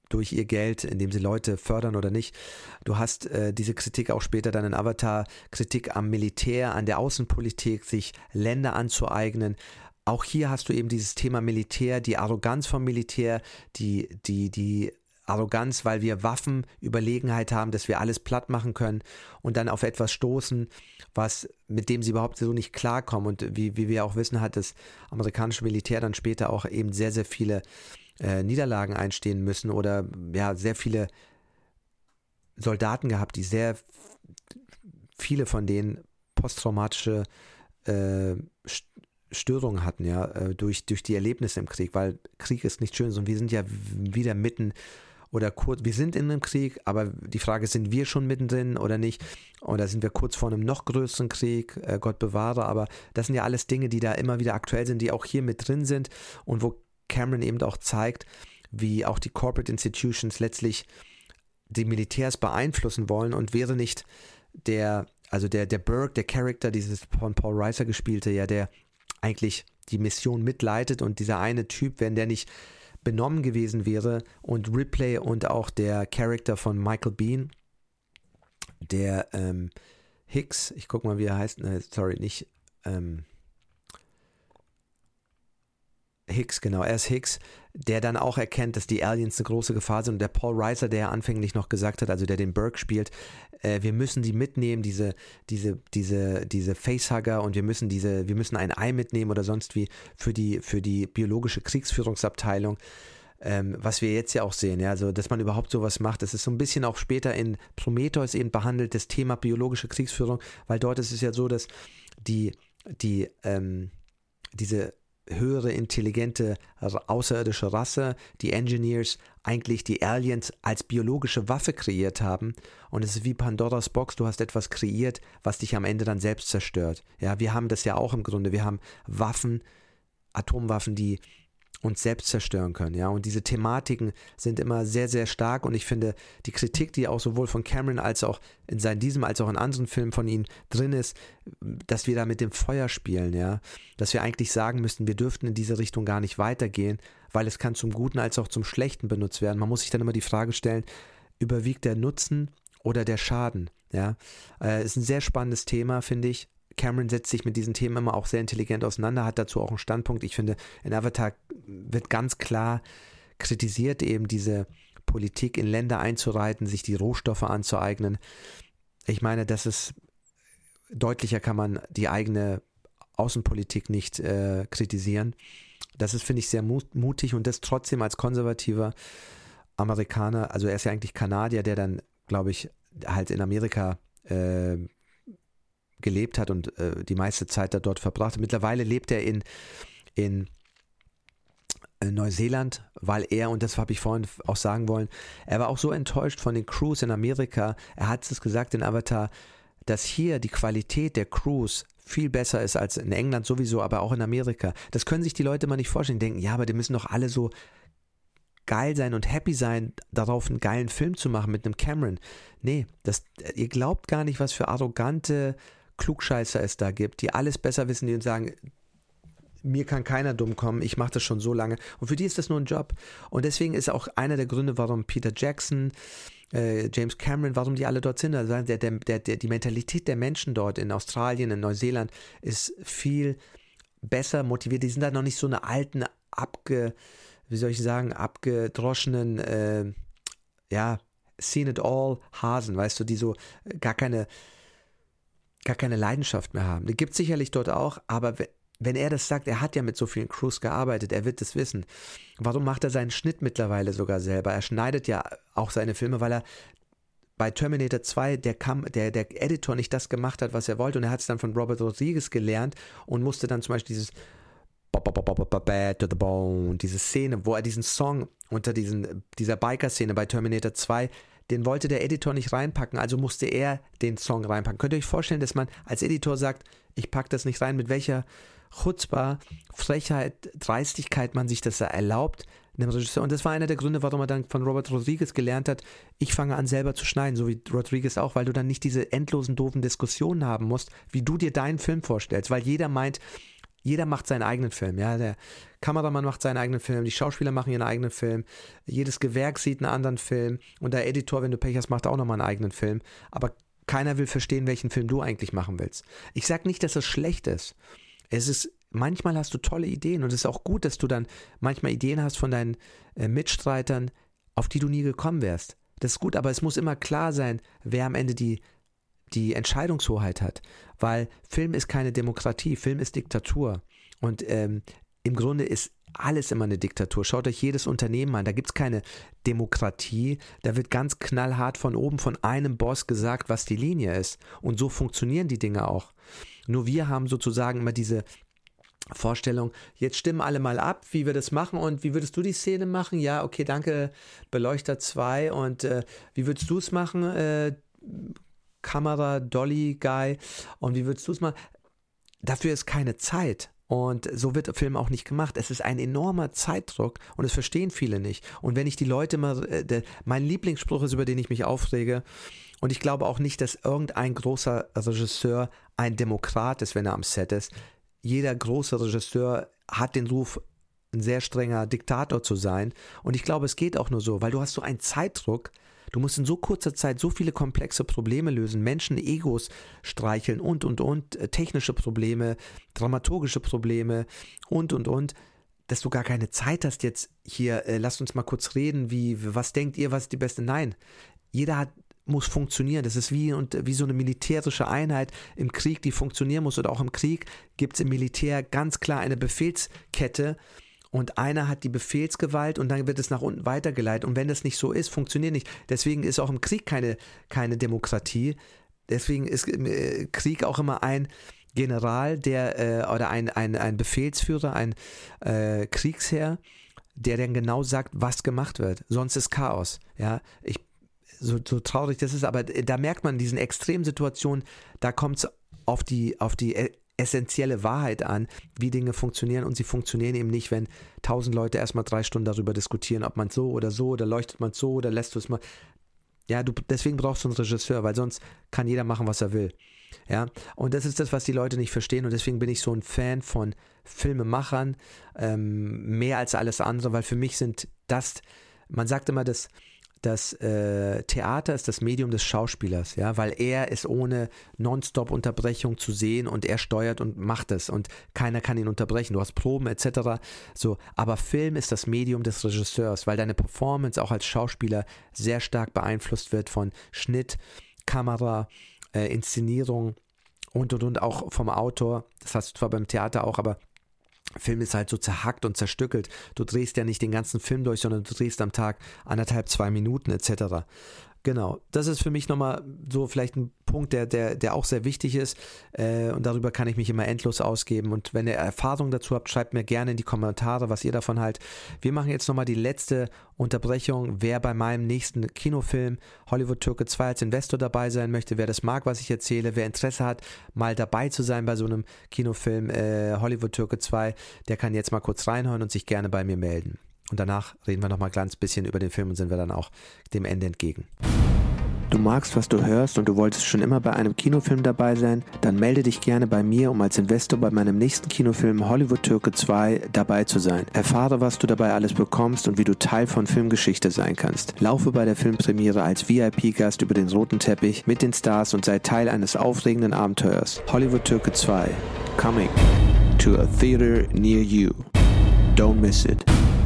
durch ihr Geld, indem sie Leute fördern oder nicht. Du hast äh, diese Kritik auch später dann in Avatar, Kritik am Militär, an der Außenpolitik, sich Länder anzueignen. Auch hier hast du eben dieses Thema Militär, die Arroganz vom Militär, die, die, die Arroganz, weil wir Waffenüberlegenheit haben, dass wir alles platt machen können und dann auf etwas stoßen, was, mit dem sie überhaupt so nicht klarkommen. Und wie, wie wir auch wissen, hat das amerikanische Militär dann später auch eben sehr, sehr viele äh, Niederlagen einstehen müssen oder ja, sehr viele Soldaten gehabt, die sehr viele von denen posttraumatische äh, Störungen hatten, ja, äh, durch, durch die Erlebnisse im Krieg, weil Krieg ist nicht schön, sondern wir sind ja wieder mitten oder kurz, wir sind in einem Krieg, aber die Frage ist, sind wir schon mittendrin oder nicht? Oder sind wir kurz vor einem noch größeren Krieg? Äh, Gott bewahre, aber das sind ja alles Dinge, die da immer wieder aktuell sind, die auch hier mit drin sind und wo Cameron eben auch zeigt, wie auch die Corporate Institutions letztlich die Militärs beeinflussen wollen und wäre nicht der, also der, der Burke, der Charakter, dieses von Paul Reiser gespielte, ja, der eigentlich die Mission mitleitet und dieser eine Typ, wenn der nicht benommen gewesen wäre und Ripley und auch der Charakter von Michael Biehn, der ähm, Hicks, ich guck mal, wie er heißt, ne, sorry, nicht ähm, Hicks, genau, er ist Hicks, der dann auch erkennt, dass die Aliens eine große Gefahr sind und der Paul Reiser, der ja anfänglich noch gesagt hat, also der den Burke spielt, äh, wir müssen die mitnehmen, diese, diese, diese, diese Facehugger und wir müssen diese, wir müssen ein Ei mitnehmen oder sonst wie für die, für die biologische Kriegsführungsabteilung, ähm, was wir jetzt ja auch sehen, ja, also dass man überhaupt sowas macht, das ist so ein bisschen auch später in Prometheus eben behandelt, das Thema biologische Kriegsführung, weil dort ist es ja so, dass die, die, ähm, diese höhere, intelligente, außerirdische Rasse, die Engineers, eigentlich die Aliens als biologische Waffe kreiert haben. Und es ist wie Pandoras Box, du hast etwas kreiert, was dich am Ende dann selbst zerstört. Ja, wir haben das ja auch im Grunde. Wir haben Waffen, Atomwaffen, die uns selbst zerstören können. Ja, und diese Thematiken sind immer sehr, sehr stark und ich finde, die Kritik, die auch sowohl von Cameron als auch in seinem, diesem als auch in anderen Filmen von ihm drin ist, dass wir da mit dem Feuer spielen, ja, dass wir eigentlich sagen müssten, wir dürften in diese Richtung gar nicht weitergehen, weil es kann zum Guten als auch zum Schlechten benutzt werden. Man muss sich dann immer die Frage stellen, überwiegt der Nutzen oder der Schaden, ja, äh, ist ein sehr spannendes Thema, finde ich. Cameron setzt sich mit diesen Themen immer auch sehr intelligent auseinander, hat dazu auch einen Standpunkt. Ich finde, in Avatar wird ganz klar kritisiert, eben diese Politik in Länder einzureiten, sich die Rohstoffe anzueignen. Ich meine, das ist, deutlicher kann man die eigene Außenpolitik nicht äh, kritisieren. Das ist, finde ich, sehr mutig und das trotzdem als konservativer Amerikaner, also er ist ja eigentlich Kanadier, der dann, glaube ich, halt in Amerika äh, gelebt hat und äh, die meiste Zeit da dort verbracht hat. Mittlerweile lebt er in, in äh, Neuseeland, weil er, und das habe ich vorhin auch sagen wollen, er war auch so enttäuscht von den Crews in Amerika, er hat es gesagt in Avatar, dass hier die Qualität der Crews viel besser ist als in England sowieso, aber auch in Amerika. Das können sich die Leute mal nicht vorstellen, die denken, ja, aber die müssen doch alle so geil sein und happy sein, darauf einen geilen Film zu machen mit einem Cameron. Nee, das, ihr glaubt gar nicht, was für arrogante Klugscheißer es da gibt, die alles besser wissen, die uns sagen, mir kann keiner dumm kommen, ich mache das schon so lange. Und für die ist das nur ein Job. Und deswegen ist auch einer der Gründe, warum Peter Jackson, äh, James Cameron, warum die alle dort sind. Also der, der, der, der, die Mentalität der Menschen dort in Australien, in Neuseeland ist viel besser motiviert. Die sind da noch nicht so eine alten, abge, wie soll ich sagen, abgedroschenen, äh, ja, seen it all Hasen, weißt du, die so gar keine gar keine Leidenschaft mehr haben. Die gibt es sicherlich dort auch, aber wenn er das sagt, er hat ja mit so vielen Crews gearbeitet, er wird das wissen. Warum macht er seinen Schnitt mittlerweile sogar selber? Er schneidet ja auch seine Filme, weil er bei Terminator zwei, der, kam, der, der Editor nicht das gemacht hat, was er wollte und er hat es dann von Robert Rodriguez gelernt und musste dann zum Beispiel dieses Bad to the Bone, diese Szene, wo er diesen Song unter diesen, dieser Biker-Szene bei Terminator zwei, den wollte der Editor nicht reinpacken, also musste er den Song reinpacken. Könnt ihr euch vorstellen, dass man als Editor sagt, ich packe das nicht rein, mit welcher Chutzpah, Frechheit, Dreistigkeit man sich das erlaubt, einem Regisseur. Und das war einer der Gründe, warum er dann von Robert Rodriguez gelernt hat, ich fange an selber zu schneiden, so wie Rodriguez auch, weil du dann nicht diese endlosen, doofen Diskussionen haben musst, wie du dir deinen Film vorstellst, weil jeder meint, jeder macht seinen eigenen Film, ja, der Kameramann macht seinen eigenen Film, die Schauspieler machen ihren eigenen Film, jedes Gewerk sieht einen anderen Film und der Editor, wenn du Pech hast, macht auch nochmal einen eigenen Film, aber keiner will verstehen, welchen Film du eigentlich machen willst. Ich sag nicht, dass das schlecht ist. Es ist, manchmal hast du tolle Ideen und es ist auch gut, dass du dann manchmal Ideen hast von deinen äh, Mitstreitern, auf die du nie gekommen wärst. Das ist gut, aber es muss immer klar sein, wer am Ende die, die Entscheidungshoheit hat, weil Film ist keine Demokratie, Film ist Diktatur und ähm, im Grunde ist alles immer eine Diktatur. Schaut euch jedes Unternehmen an, da gibt es keine Demokratie, da wird ganz knallhart von oben von einem Boss gesagt, was die Linie ist und so funktionieren die Dinge auch. Nur wir haben sozusagen immer diese Vorstellung, jetzt stimmen alle mal ab, wie wir das machen und wie würdest du die Szene machen? Ja, okay, danke, Beleuchter zwei und äh, wie würdest du es machen? Äh, Kamera, Dolly Guy und wie würdest du es machen? Dafür ist keine Zeit. Und so wird der Film auch nicht gemacht. Es ist ein enormer Zeitdruck und es verstehen viele nicht. Und wenn ich die Leute mal, äh, der, mein Lieblingsspruch ist, über den ich mich aufrege, und ich glaube auch nicht, dass irgendein großer Regisseur ein Demokrat ist, wenn er am Set ist. Jeder große Regisseur hat den Ruf, ein sehr strenger Diktator zu sein. Und ich glaube, es geht auch nur so, weil du hast so einen Zeitdruck. Du musst in so kurzer Zeit so viele komplexe Probleme lösen, Menschen Egos streicheln und, und, und, technische Probleme, dramaturgische Probleme und, und, und, dass du gar keine Zeit hast jetzt hier, äh, lasst uns mal kurz reden, wie, was denkt ihr, was ist die beste? Nein, jeder hat, muss funktionieren. Das ist wie, und, wie so eine militärische Einheit im Krieg, die funktionieren muss. Oder auch im Krieg gibt es im Militär ganz klar eine Befehlskette, und einer hat die Befehlsgewalt und dann wird es nach unten weitergeleitet. Und wenn das nicht so ist, funktioniert nicht. Deswegen ist auch im Krieg keine, keine Demokratie. Deswegen ist äh, Krieg auch immer ein General, der äh, oder ein, ein, ein Befehlsführer, ein äh, Kriegsherr, der dann genau sagt, was gemacht wird. Sonst ist Chaos. Ja, ich, so, so traurig das ist, aber da merkt man in diesen extremen Situationen, da kommt es auf die, auf die essentielle Wahrheit an, wie Dinge funktionieren, und sie funktionieren eben nicht, wenn tausend Leute erstmal drei Stunden darüber diskutieren, ob man so oder so, oder leuchtet man so oder lässt du es mal. Ja, du, deswegen brauchst du einen Regisseur, weil sonst kann jeder machen, was er will. Ja, und das ist das, was die Leute nicht verstehen, und deswegen bin ich so ein Fan von Filmemachern, ähm, mehr als alles andere, weil für mich sind das, man sagt immer, dass das äh, Theater ist das Medium des Schauspielers, ja, weil er ist ohne Nonstop-Unterbrechung zu sehen und er steuert und macht es und keiner kann ihn unterbrechen. Du hast Proben et cetera. So, aber Film ist das Medium des Regisseurs, weil deine Performance auch als Schauspieler sehr stark beeinflusst wird von Schnitt, Kamera, äh, Inszenierung und und und auch vom Autor. Das hast du zwar beim Theater auch, aber Film ist halt so zerhackt und zerstückelt. Du drehst ja nicht den ganzen Film durch, sondern du drehst am Tag anderthalb, zwei Minuten et cetera. Genau, das ist für mich nochmal so vielleicht ein Punkt, der, der, der auch sehr wichtig ist, äh, und darüber kann ich mich immer endlos ausgeben, und wenn ihr Erfahrung dazu habt, schreibt mir gerne in die Kommentare, was ihr davon haltet. Wir machen jetzt nochmal die letzte Unterbrechung. Wer bei meinem nächsten Kinofilm Hollywood Türke zwei als Investor dabei sein möchte, wer das mag, was ich erzähle, wer Interesse hat, mal dabei zu sein bei so einem Kinofilm äh, Hollywood Türke zwei, der kann jetzt mal kurz reinhören und sich gerne bei mir melden. Und danach reden wir nochmal ein ganz bisschen über den Film und sind wir dann auch dem Ende entgegen. Du magst, was du hörst, und du wolltest schon immer bei einem Kinofilm dabei sein? Dann melde dich gerne bei mir, um als Investor bei meinem nächsten Kinofilm Hollywood Türke zwei dabei zu sein. Erfahre, was du dabei alles bekommst und wie du Teil von Filmgeschichte sein kannst. Laufe bei der Filmpremiere als V I P-Gast über den roten Teppich mit den Stars und sei Teil eines aufregenden Abenteuers. Hollywood Türke zwei. Coming to a theater near you. Don't miss it.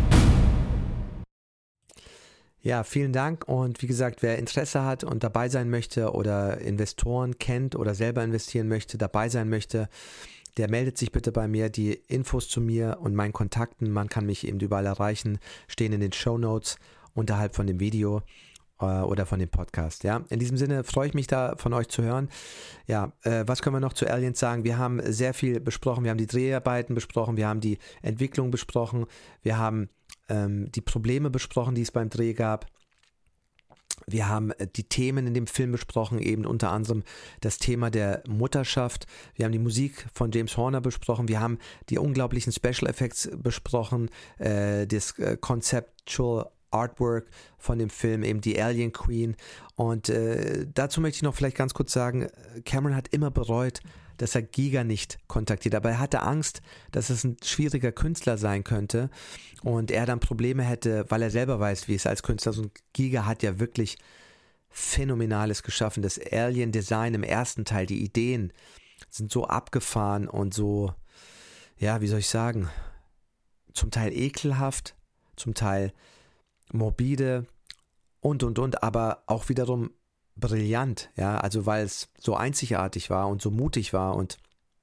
Ja, vielen Dank, und wie gesagt, wer Interesse hat und dabei sein möchte oder Investoren kennt oder selber investieren möchte, dabei sein möchte, der meldet sich bitte bei mir. Die Infos zu mir und meinen Kontakten, man kann mich eben überall erreichen, stehen in den Shownotes unterhalb von dem Video äh, oder von dem Podcast. Ja, in diesem Sinne freue ich mich, da von euch zu hören. Ja, äh, was können wir noch zu Aliens sagen? Wir haben sehr viel besprochen, wir haben die Dreharbeiten besprochen, wir haben die Entwicklung besprochen, wir haben die Probleme besprochen, die es beim Dreh gab. Wir haben die Themen in dem Film besprochen, eben unter anderem das Thema der Mutterschaft. Wir haben die Musik von James Horner besprochen. Wir haben die unglaublichen Special Effects besprochen, äh, das äh, Conceptual Artwork von dem Film, eben die Alien Queen. Und äh, dazu möchte ich noch vielleicht ganz kurz sagen, Cameron hat immer bereut, dass er Giga nicht kontaktiert. Aber er hatte Angst, dass es ein schwieriger Künstler sein könnte und er dann Probleme hätte, weil er selber weiß, wie es als Künstler ist. Und Giga hat ja wirklich Phänomenales geschaffen. Das Alien-Design im ersten Teil, die Ideen sind so abgefahren und so, ja, wie soll ich sagen, zum Teil ekelhaft, zum Teil morbide und, und, und, aber auch wiederum brillant, ja, also weil es so einzigartig war und so mutig war und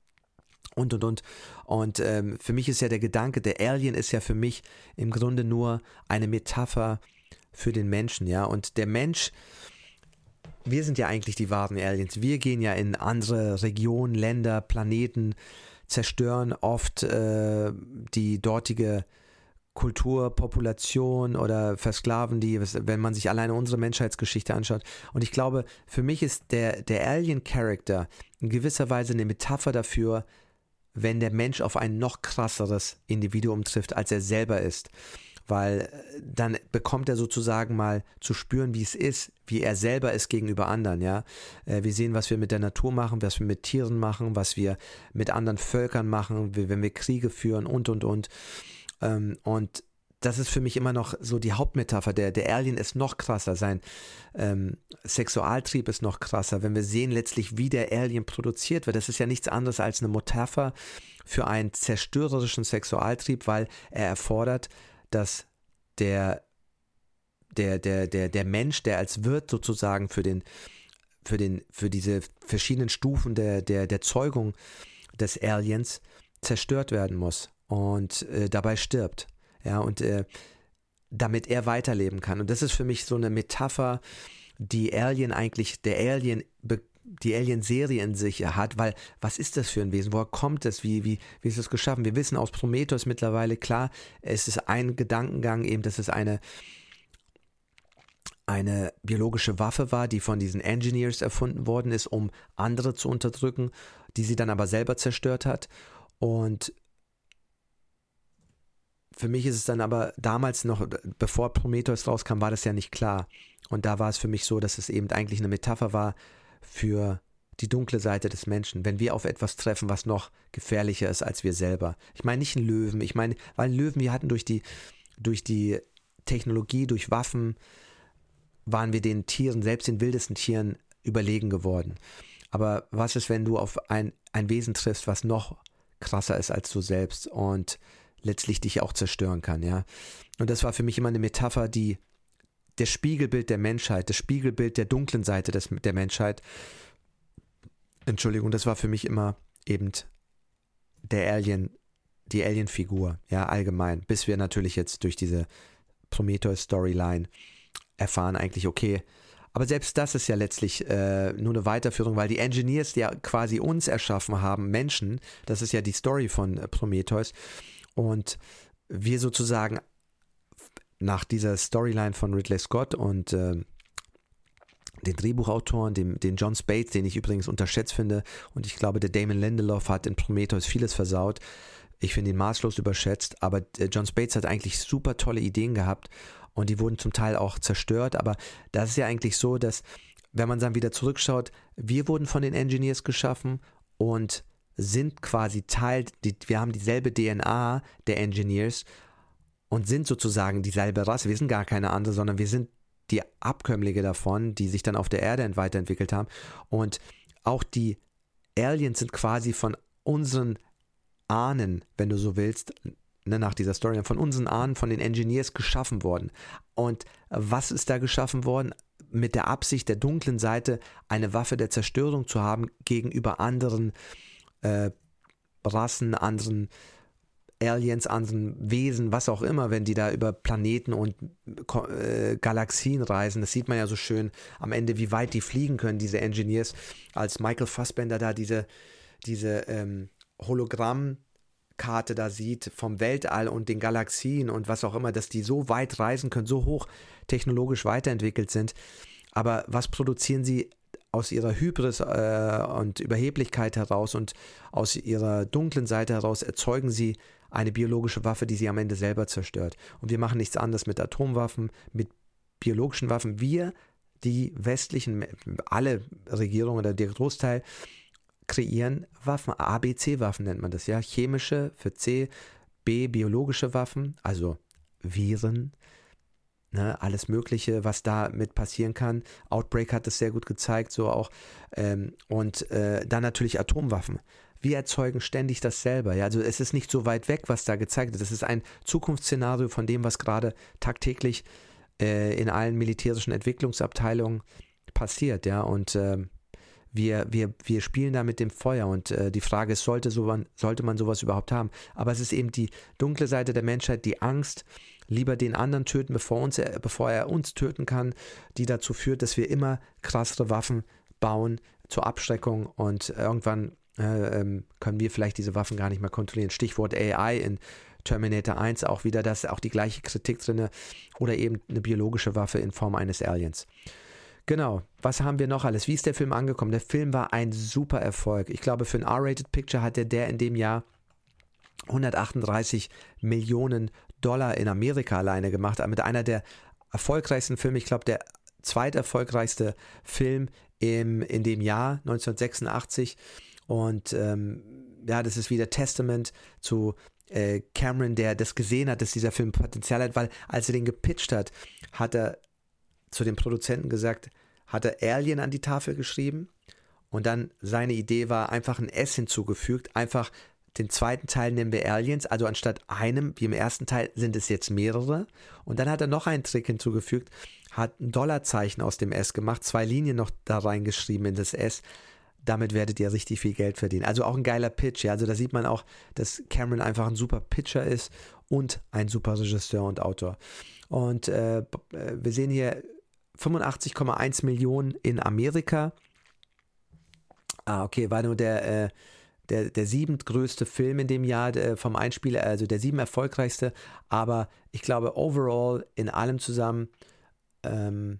und und und und ähm, für mich ist ja der Gedanke, der Alien ist ja für mich im Grunde nur eine Metapher für den Menschen, ja, und der Mensch, wir sind ja eigentlich die wahren Aliens, wir gehen ja in andere Regionen, Länder, Planeten, zerstören oft äh, die dortige Kultur, Population oder versklaven die, wenn man sich alleine unsere Menschheitsgeschichte anschaut. Und ich glaube, für mich ist der, der Alien-Charakter in gewisser Weise eine Metapher dafür, wenn der Mensch auf ein noch krasseres Individuum trifft, als er selber ist. Weil dann bekommt er sozusagen mal zu spüren, wie es ist, wie er selber ist gegenüber anderen, ja. Wir sehen, was wir mit der Natur machen, was wir mit Tieren machen, was wir mit anderen Völkern machen, wenn wir Kriege führen und, und, und. Und das ist für mich immer noch so die Hauptmetapher. Der, der Alien ist noch krasser, sein ähm, Sexualtrieb ist noch krasser. Wenn wir sehen letztlich, wie der Alien produziert wird, das ist ja nichts anderes als eine Metapher für einen zerstörerischen Sexualtrieb, weil er erfordert, dass der, der, der, der, der Mensch, der als Wirt sozusagen für den, für den, für diese verschiedenen Stufen der, der, der Zeugung des Aliens zerstört werden muss. Und äh, dabei stirbt, ja, und äh, damit er weiterleben kann. Und das ist für mich so eine Metapher, die Alien eigentlich, der Alien, die Alien-Serie in sich hat, weil was ist das für ein Wesen, woher kommt es, wie, wie, wie ist es geschaffen? Wir wissen aus Prometheus mittlerweile, klar, es ist ein Gedankengang eben, dass es eine, eine biologische Waffe war, die von diesen Engineers erfunden worden ist, um andere zu unterdrücken, die sie dann aber selber zerstört hat. Und für mich ist es dann aber damals noch, bevor Prometheus rauskam, war das ja nicht klar. Und da war es für mich so, dass es eben eigentlich eine Metapher war für die dunkle Seite des Menschen. Wenn wir auf etwas treffen, was noch gefährlicher ist als wir selber. Ich meine nicht einen Löwen, ich meine, weil Löwen, wir hatten durch die, durch die Technologie, durch Waffen, waren wir den Tieren, selbst den wildesten Tieren, überlegen geworden. Aber was ist, wenn du auf ein, ein Wesen triffst, was noch krasser ist als du selbst und letztlich dich auch zerstören kann, ja. Und das war für mich immer eine Metapher, die das Spiegelbild der Menschheit, das Spiegelbild der dunklen Seite des, der Menschheit, Entschuldigung, das war für mich immer eben der Alien, die Alien-Figur, ja, allgemein, bis wir natürlich jetzt durch diese Prometheus-Storyline erfahren eigentlich, okay, aber selbst das ist ja letztlich äh, nur eine Weiterführung, weil die Engineers, die ja quasi uns erschaffen haben, Menschen, das ist ja die Story von äh, Prometheus, und wir sozusagen nach dieser Storyline von Ridley Scott und äh, den Drehbuchautoren, dem, den John Spates, den ich übrigens unterschätzt finde, und ich glaube, der Damon Lindelof hat in Prometheus vieles versaut. Ich finde ihn maßlos überschätzt, aber äh, John Spates hat eigentlich super tolle Ideen gehabt und die wurden zum Teil auch zerstört, aber das ist ja eigentlich so, dass, wenn man dann wieder zurückschaut, wir wurden von den Engineers geschaffen und sind quasi Teil, die, wir haben dieselbe D N A der Engineers und sind sozusagen dieselbe Rasse. Wir sind gar keine andere, sondern wir sind die Abkömmlinge davon, die sich dann auf der Erde weiterentwickelt haben. Und auch die Aliens sind quasi von unseren Ahnen, wenn du so willst, ne, nach dieser Story, von unseren Ahnen, von den Engineers geschaffen worden. Und was ist da geschaffen worden? Mit der Absicht der dunklen Seite, eine Waffe der Zerstörung zu haben gegenüber anderen Äh, Rassen, anderen Aliens, anderen Wesen, was auch immer, wenn die da über Planeten und äh, Galaxien reisen. Das sieht man ja so schön am Ende, wie weit die fliegen können, diese Engineers, als Michael Fassbender da diese, diese ähm, Hologrammkarte da sieht vom Weltall und den Galaxien und was auch immer, dass die so weit reisen können, so hoch technologisch weiterentwickelt sind. Aber was produzieren sie aus ihrer Hybris äh, und Überheblichkeit heraus und aus ihrer dunklen Seite heraus erzeugen sie eine biologische Waffe, die sie am Ende selber zerstört. Und wir machen nichts anderes mit Atomwaffen, mit biologischen Waffen. Wir, die westlichen, alle Regierungen oder der Großteil, kreieren Waffen, A B C-Waffen nennt man das, ja, chemische für C, B, biologische Waffen, also Viren, ne, alles Mögliche, was da mit passieren kann. Outbreak hat das sehr gut gezeigt, so auch, ähm, und äh, dann natürlich Atomwaffen. Wir erzeugen ständig das selber, ja, also es ist nicht so weit weg, was da gezeigt wird, es ist ein Zukunftsszenario von dem, was gerade tagtäglich äh, in allen militärischen Entwicklungsabteilungen passiert, ja, und äh, Wir, wir, wir spielen da mit dem Feuer und äh, die Frage ist, sollte, so man, sollte man sowas überhaupt haben? Aber es ist eben die dunkle Seite der Menschheit, die Angst, lieber den anderen töten, bevor, uns, äh, bevor er uns töten kann, die dazu führt, dass wir immer krassere Waffen bauen zur Abschreckung und irgendwann äh, ähm, können wir vielleicht diese Waffen gar nicht mehr kontrollieren. Stichwort A I in Terminator eins auch wieder, das auch die gleiche Kritik drin oder eben eine biologische Waffe in Form eines Aliens. Genau, was haben wir noch alles? Wie ist der Film angekommen? Der Film war ein super Erfolg. Ich glaube, für ein R-Rated Picture hatte der in dem Jahr hundertachtunddreißig Millionen Dollar in Amerika alleine gemacht. Mit einer der erfolgreichsten Filme, ich glaube, der zweiterfolgreichste Film im, in dem Jahr neunzehnhundertsechsundachtzig. Und ähm, ja, das ist wieder Testament zu äh, Cameron, der das gesehen hat, dass dieser Film Potenzial hat, weil als er den gepitcht hat, hat er zu den Produzenten gesagt, hat er Alien an die Tafel geschrieben und dann seine Idee war, einfach ein S hinzugefügt, einfach den zweiten Teil nennen wir Aliens, also anstatt einem, wie im ersten Teil, sind es jetzt mehrere und dann hat er noch einen Trick hinzugefügt, hat ein Dollarzeichen aus dem S gemacht, zwei Linien noch da reingeschrieben in das S, damit werdet ihr richtig viel Geld verdienen. Also auch ein geiler Pitch, ja, also da sieht man auch, dass Cameron einfach ein super Pitcher ist und ein super Regisseur und Autor. Und äh, wir sehen hier fünfundachtzig Komma eins Millionen in Amerika. Ah, okay, war nur der, äh, der, der siebentgrößte Film in dem Jahr äh, vom Einspieler, also der sieben erfolgreichste, aber ich glaube overall in allem zusammen ähm,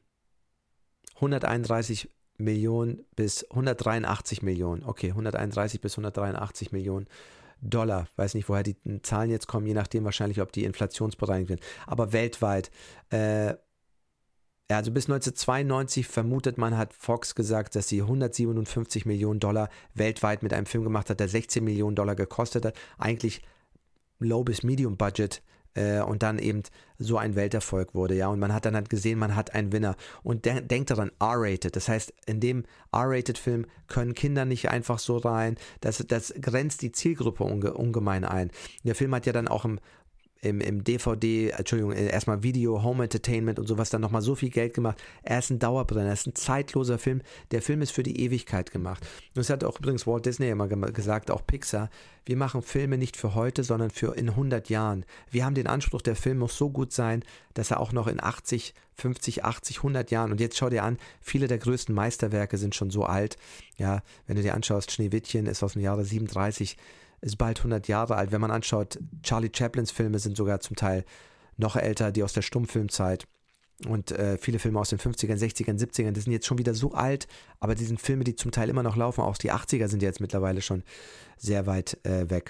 hunderteinunddreißig Millionen bis hundertdreiundachtzig Millionen, okay, hunderteinunddreißig bis hundertdreiundachtzig Millionen Dollar, weiß nicht, woher die Zahlen jetzt kommen, je nachdem wahrscheinlich, ob die inflationsbereinigt werden, aber weltweit, äh, ja, also bis neunzehnhundertzweiundneunzig vermutet man, hat Fox gesagt, dass sie hundertsiebenundfünfzig Millionen Dollar weltweit mit einem Film gemacht hat, der sechzehn Millionen Dollar gekostet hat, eigentlich Low bis Medium Budget äh, und dann eben so ein Welterfolg wurde, ja, und man hat dann halt gesehen, man hat einen Winner und de- denkt daran, R-Rated, das heißt, in dem R-Rated Film können Kinder nicht einfach so rein, das, das grenzt die Zielgruppe unge- ungemein ein. Der Film hat ja dann auch im Im, im D V D, Entschuldigung, erstmal Video, Home Entertainment und sowas dann nochmal so viel Geld gemacht. Er ist ein Dauerbrenner, er ist ein zeitloser Film. Der Film ist für die Ewigkeit gemacht. Und das hat auch übrigens Walt Disney immer gesagt, auch Pixar. Wir machen Filme nicht für heute, sondern für in hundert Jahren. Wir haben den Anspruch, der Film muss so gut sein, dass er auch noch in achtzig, fünfzig, achtzig, hundert Jahren, und jetzt schau dir an, viele der größten Meisterwerke sind schon so alt. Ja, wenn du dir anschaust, Schneewittchen ist aus dem Jahre siebenunddreißig, ist bald hundert Jahre alt. Wenn man anschaut, Charlie Chaplins Filme sind sogar zum Teil noch älter, die aus der Stummfilmzeit. Und äh, viele Filme aus den fünfzigern, sechzigern, siebzigern, die sind jetzt schon wieder so alt, aber die sind Filme, die zum Teil immer noch laufen. Auch die achtziger sind jetzt mittlerweile schon sehr weit äh, weg.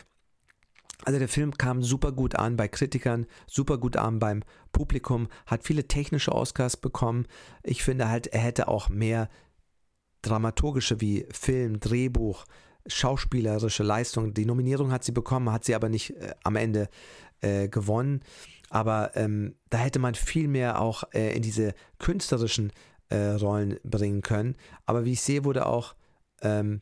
Also der Film kam super gut an bei Kritikern, super gut an beim Publikum, hat viele technische Oscars bekommen. Ich finde halt, er hätte auch mehr dramaturgische wie Film, Drehbuch, schauspielerische Leistung. Die Nominierung hat sie bekommen, hat sie aber nicht äh, am Ende äh, gewonnen. Aber ähm, da hätte man viel mehr auch äh, in diese künstlerischen äh, Rollen bringen können. Aber wie ich sehe, wurde auch, ähm,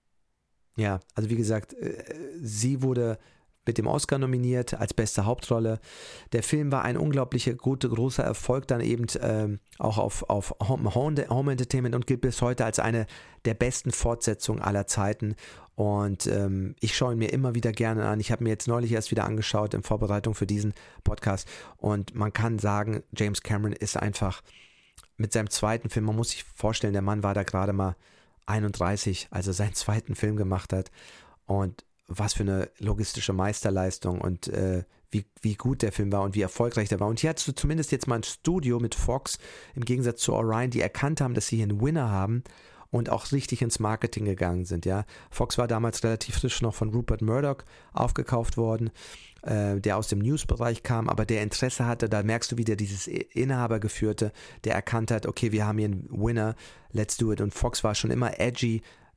ja, also wie gesagt, äh, sie wurde mit dem Oscar nominiert als beste Hauptrolle. Der Film war ein unglaublicher, guter, großer Erfolg, dann eben ähm, auch auf, auf Home, Home Entertainment und gilt bis heute als eine der besten Fortsetzungen aller Zeiten. Und ähm, ich schaue ihn mir immer wieder gerne an. Ich habe mir jetzt neulich erst wieder angeschaut in Vorbereitung für diesen Podcast. Und man kann sagen, James Cameron ist einfach mit seinem zweiten Film, man muss sich vorstellen, der Mann war da gerade mal einunddreißig, als er seinen zweiten Film gemacht hat. Und was für eine logistische Meisterleistung und äh, wie, wie gut der Film war und wie erfolgreich der war. Und hier hast du zumindest jetzt mal ein Studio mit Fox, im Gegensatz zu Orion, die erkannt haben, dass sie hier einen Winner haben und auch richtig ins Marketing gegangen sind. Ja, Fox war damals relativ frisch noch von Rupert Murdoch aufgekauft worden, äh, der aus dem News-Bereich kam, aber der Interesse hatte, da merkst du wieder dieses Inhabergeführte, der erkannt hat, okay, wir haben hier einen Winner, let's do it. Und Fox war schon immer edgy,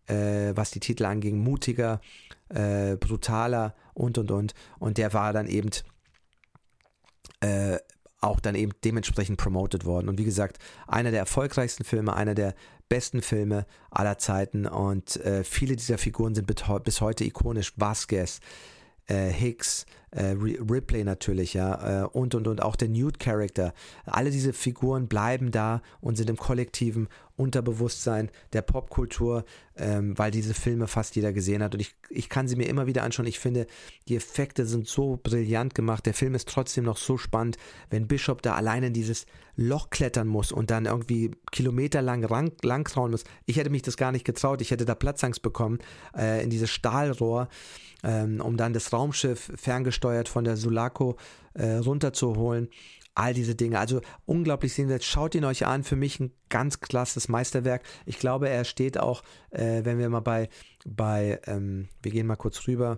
äh, was die Titel anging, mutiger, äh, brutaler und und und. Und der war dann eben äh, auch dann eben dementsprechend promoted worden. Und wie gesagt, einer der erfolgreichsten Filme, einer der besten Filme aller Zeiten. Und äh, viele dieser Figuren sind bis heute ikonisch. Vasquez, äh, Hicks, äh, Ripley natürlich, ja, äh, und und und auch der Newt-Charakter. Alle diese Figuren bleiben da und sind im kollektiven Unterbewusstsein der Popkultur, ähm, weil diese Filme fast jeder gesehen hat. Und ich, ich kann sie mir immer wieder anschauen. Ich finde, die Effekte sind so brillant gemacht. Der Film ist trotzdem noch so spannend, wenn Bishop da alleine in dieses Loch klettern muss und dann irgendwie kilometerlang lang, lang trauen muss. Ich hätte mich das gar nicht getraut. Ich hätte da Platzangst bekommen äh, in dieses Stahlrohr, ähm, um dann das Raumschiff ferngesteuert von der Sulaco äh, runterzuholen. All diese Dinge, also unglaublich sehenswert. Schaut ihn euch an, für mich ein ganz klasses Meisterwerk. Ich glaube, er steht auch, äh, wenn wir mal bei, bei ähm, wir gehen mal kurz rüber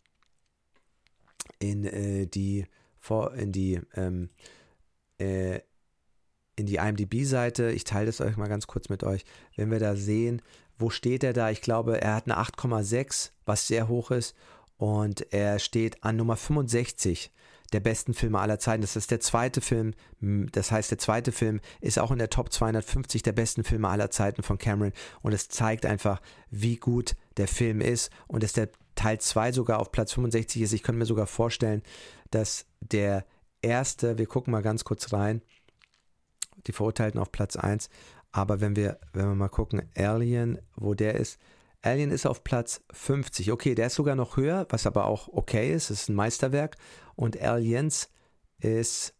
in äh, die, vor, in die, ähm, äh, in die I M D B-Seite. Ich teile das euch mal ganz kurz mit euch. Wenn wir da sehen, wo steht er da? Ich glaube, er hat eine acht Komma sechs, was sehr hoch ist, und er steht an Nummer fünfundsechzig der besten Filme aller Zeiten. Das ist der zweite Film, das heißt, der zweite Film ist auch in der Top zweihundertfünfzig der besten Filme aller Zeiten von Cameron, und es zeigt einfach, wie gut der Film ist, und dass der Teil zwei sogar auf Platz fünfundsechzig ist. Ich könnte mir sogar vorstellen, dass der erste, wir gucken mal ganz kurz rein, die Verurteilten auf Platz eins, aber wenn wir, wenn wir mal gucken, Alien, wo der ist, Alien ist auf Platz fünfzig. Okay, der ist sogar noch höher, was aber auch okay ist. Es ist ein Meisterwerk. Und Aliens ist...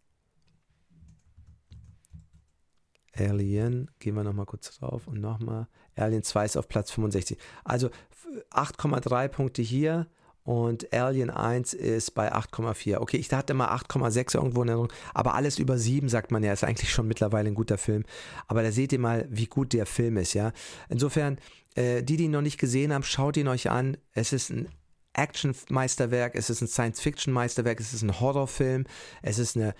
Alien, gehen wir nochmal kurz drauf und nochmal. Alien zwei ist auf Platz fünfundsechzig. Also acht Komma drei Punkte hier und Alien eins ist bei acht Komma vier. Okay, ich hatte mal acht Komma sechs irgendwo in Erinnerung, aber alles über sieben, sagt man ja, ist eigentlich schon mittlerweile ein guter Film. Aber da seht ihr mal, wie gut der Film ist, ja. Insofern, äh, die, die ihn noch nicht gesehen haben, schaut ihn euch an. Es ist ein Action-Meisterwerk, es ist ein Science-Fiction-Meisterwerk, es ist ein Horrorfilm, es ist eine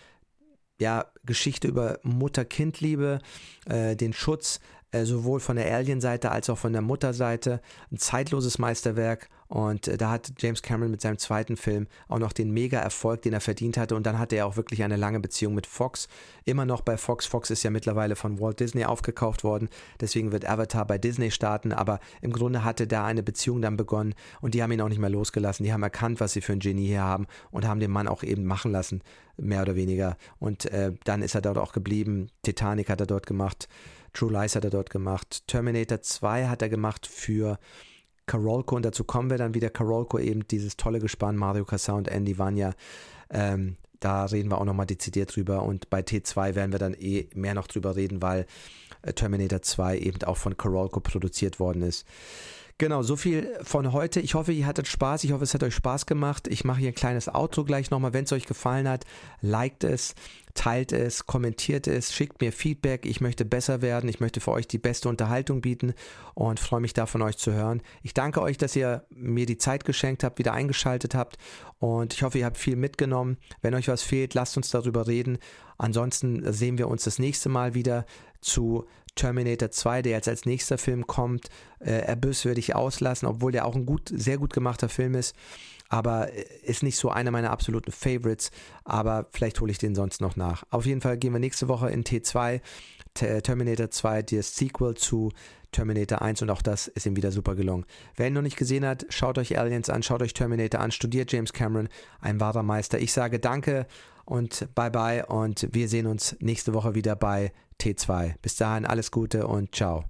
ja, Geschichte über Mutter-Kind-Liebe, äh, den Schutz äh, sowohl von der Alien-Seite als auch von der Mutterseite. Ein zeitloses Meisterwerk, und äh, da hat James Cameron mit seinem zweiten Film auch noch den Mega-Erfolg, den er verdient hatte, und dann hatte er auch wirklich eine lange Beziehung mit Fox, immer noch bei Fox. Fox ist ja mittlerweile von Walt Disney aufgekauft worden, deswegen wird Avatar bei Disney starten, aber im Grunde hatte da eine Beziehung dann begonnen, und die haben ihn auch nicht mehr losgelassen. Die haben erkannt, was sie für ein Genie hier haben, und haben den Mann auch eben machen lassen, mehr oder weniger, und äh, dann ist er dort auch geblieben. Titanic hat er dort gemacht, True Lies hat er dort gemacht, Terminator zwei hat er gemacht für Carolco, und dazu kommen wir dann wieder. Carolco, eben dieses tolle Gespann, Mario Kassar und Andy Vanya, ähm, da reden wir auch nochmal dezidiert drüber, und bei T zwei werden wir dann eh mehr noch drüber reden, weil äh, Terminator zwei eben auch von Carolco produziert worden ist. Genau, so viel von heute. Ich hoffe, ihr hattet Spaß. Ich hoffe, es hat euch Spaß gemacht. Ich mache hier ein kleines Outro gleich nochmal. Wenn es euch gefallen hat, liked es, teilt es, kommentiert es, schickt mir Feedback. Ich möchte besser werden. Ich möchte für euch die beste Unterhaltung bieten und freue mich da, von euch zu hören. Ich danke euch, dass ihr mir die Zeit geschenkt habt, wieder eingeschaltet habt, und ich hoffe, ihr habt viel mitgenommen. Wenn euch was fehlt, lasst uns darüber reden. Ansonsten sehen wir uns das nächste Mal wieder zu Terminator zwei, der jetzt als nächster Film kommt. Äh, Abyss würde ich auslassen, obwohl der auch ein gut, sehr gut gemachter Film ist, aber ist nicht so einer meiner absoluten Favorites, aber vielleicht hole ich den sonst noch nach. Auf jeden Fall gehen wir nächste Woche in T zwei, T- Terminator zwei, das Sequel zu Terminator eins, und auch das ist ihm wieder super gelungen. Wer ihn noch nicht gesehen hat, schaut euch Aliens an, schaut euch Terminator an, studiert James Cameron, ein wahrer Meister. Ich sage danke und bye bye, und wir sehen uns nächste Woche wieder bei T zwei. Bis dahin alles Gute und ciao.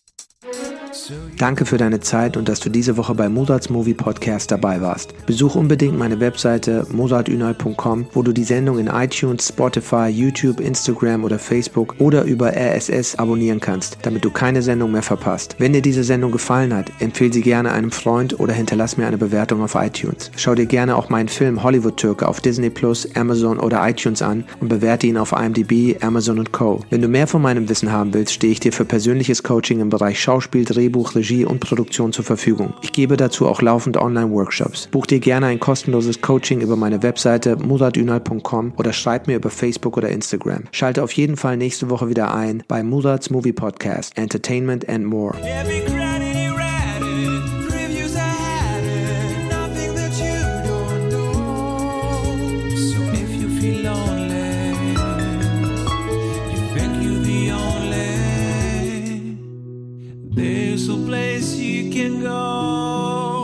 Danke für deine Zeit und dass du diese Woche bei Mozarts Movie Podcast dabei warst. Besuch unbedingt meine Webseite mozart ünal punkt com, wo du die Sendung in iTunes, Spotify, YouTube, Instagram oder Facebook oder über R S S abonnieren kannst, damit du keine Sendung mehr verpasst. Wenn dir diese Sendung gefallen hat, empfehle sie gerne einem Freund oder hinterlass mir eine Bewertung auf iTunes. Schau dir gerne auch meinen Film Hollywood Türke auf Disney Plus, Amazon oder iTunes an und bewerte ihn auf I M D B, Amazon und Co. Wenn du mehr von meinem Wissen haben willst, stehe ich dir für persönliches Coaching im Bereich Schauspiel, Drehbuch, Regie und Produktion zur Verfügung. Ich gebe dazu auch laufend Online-Workshops. Buch dir gerne ein kostenloses Coaching über meine Webseite mozart ünal punkt com oder schreib mir über Facebook oder Instagram. Schalte auf jeden Fall nächste Woche wieder ein bei Mozarts Movie Podcast, Entertainment and More. Every granny rat universal place you can go.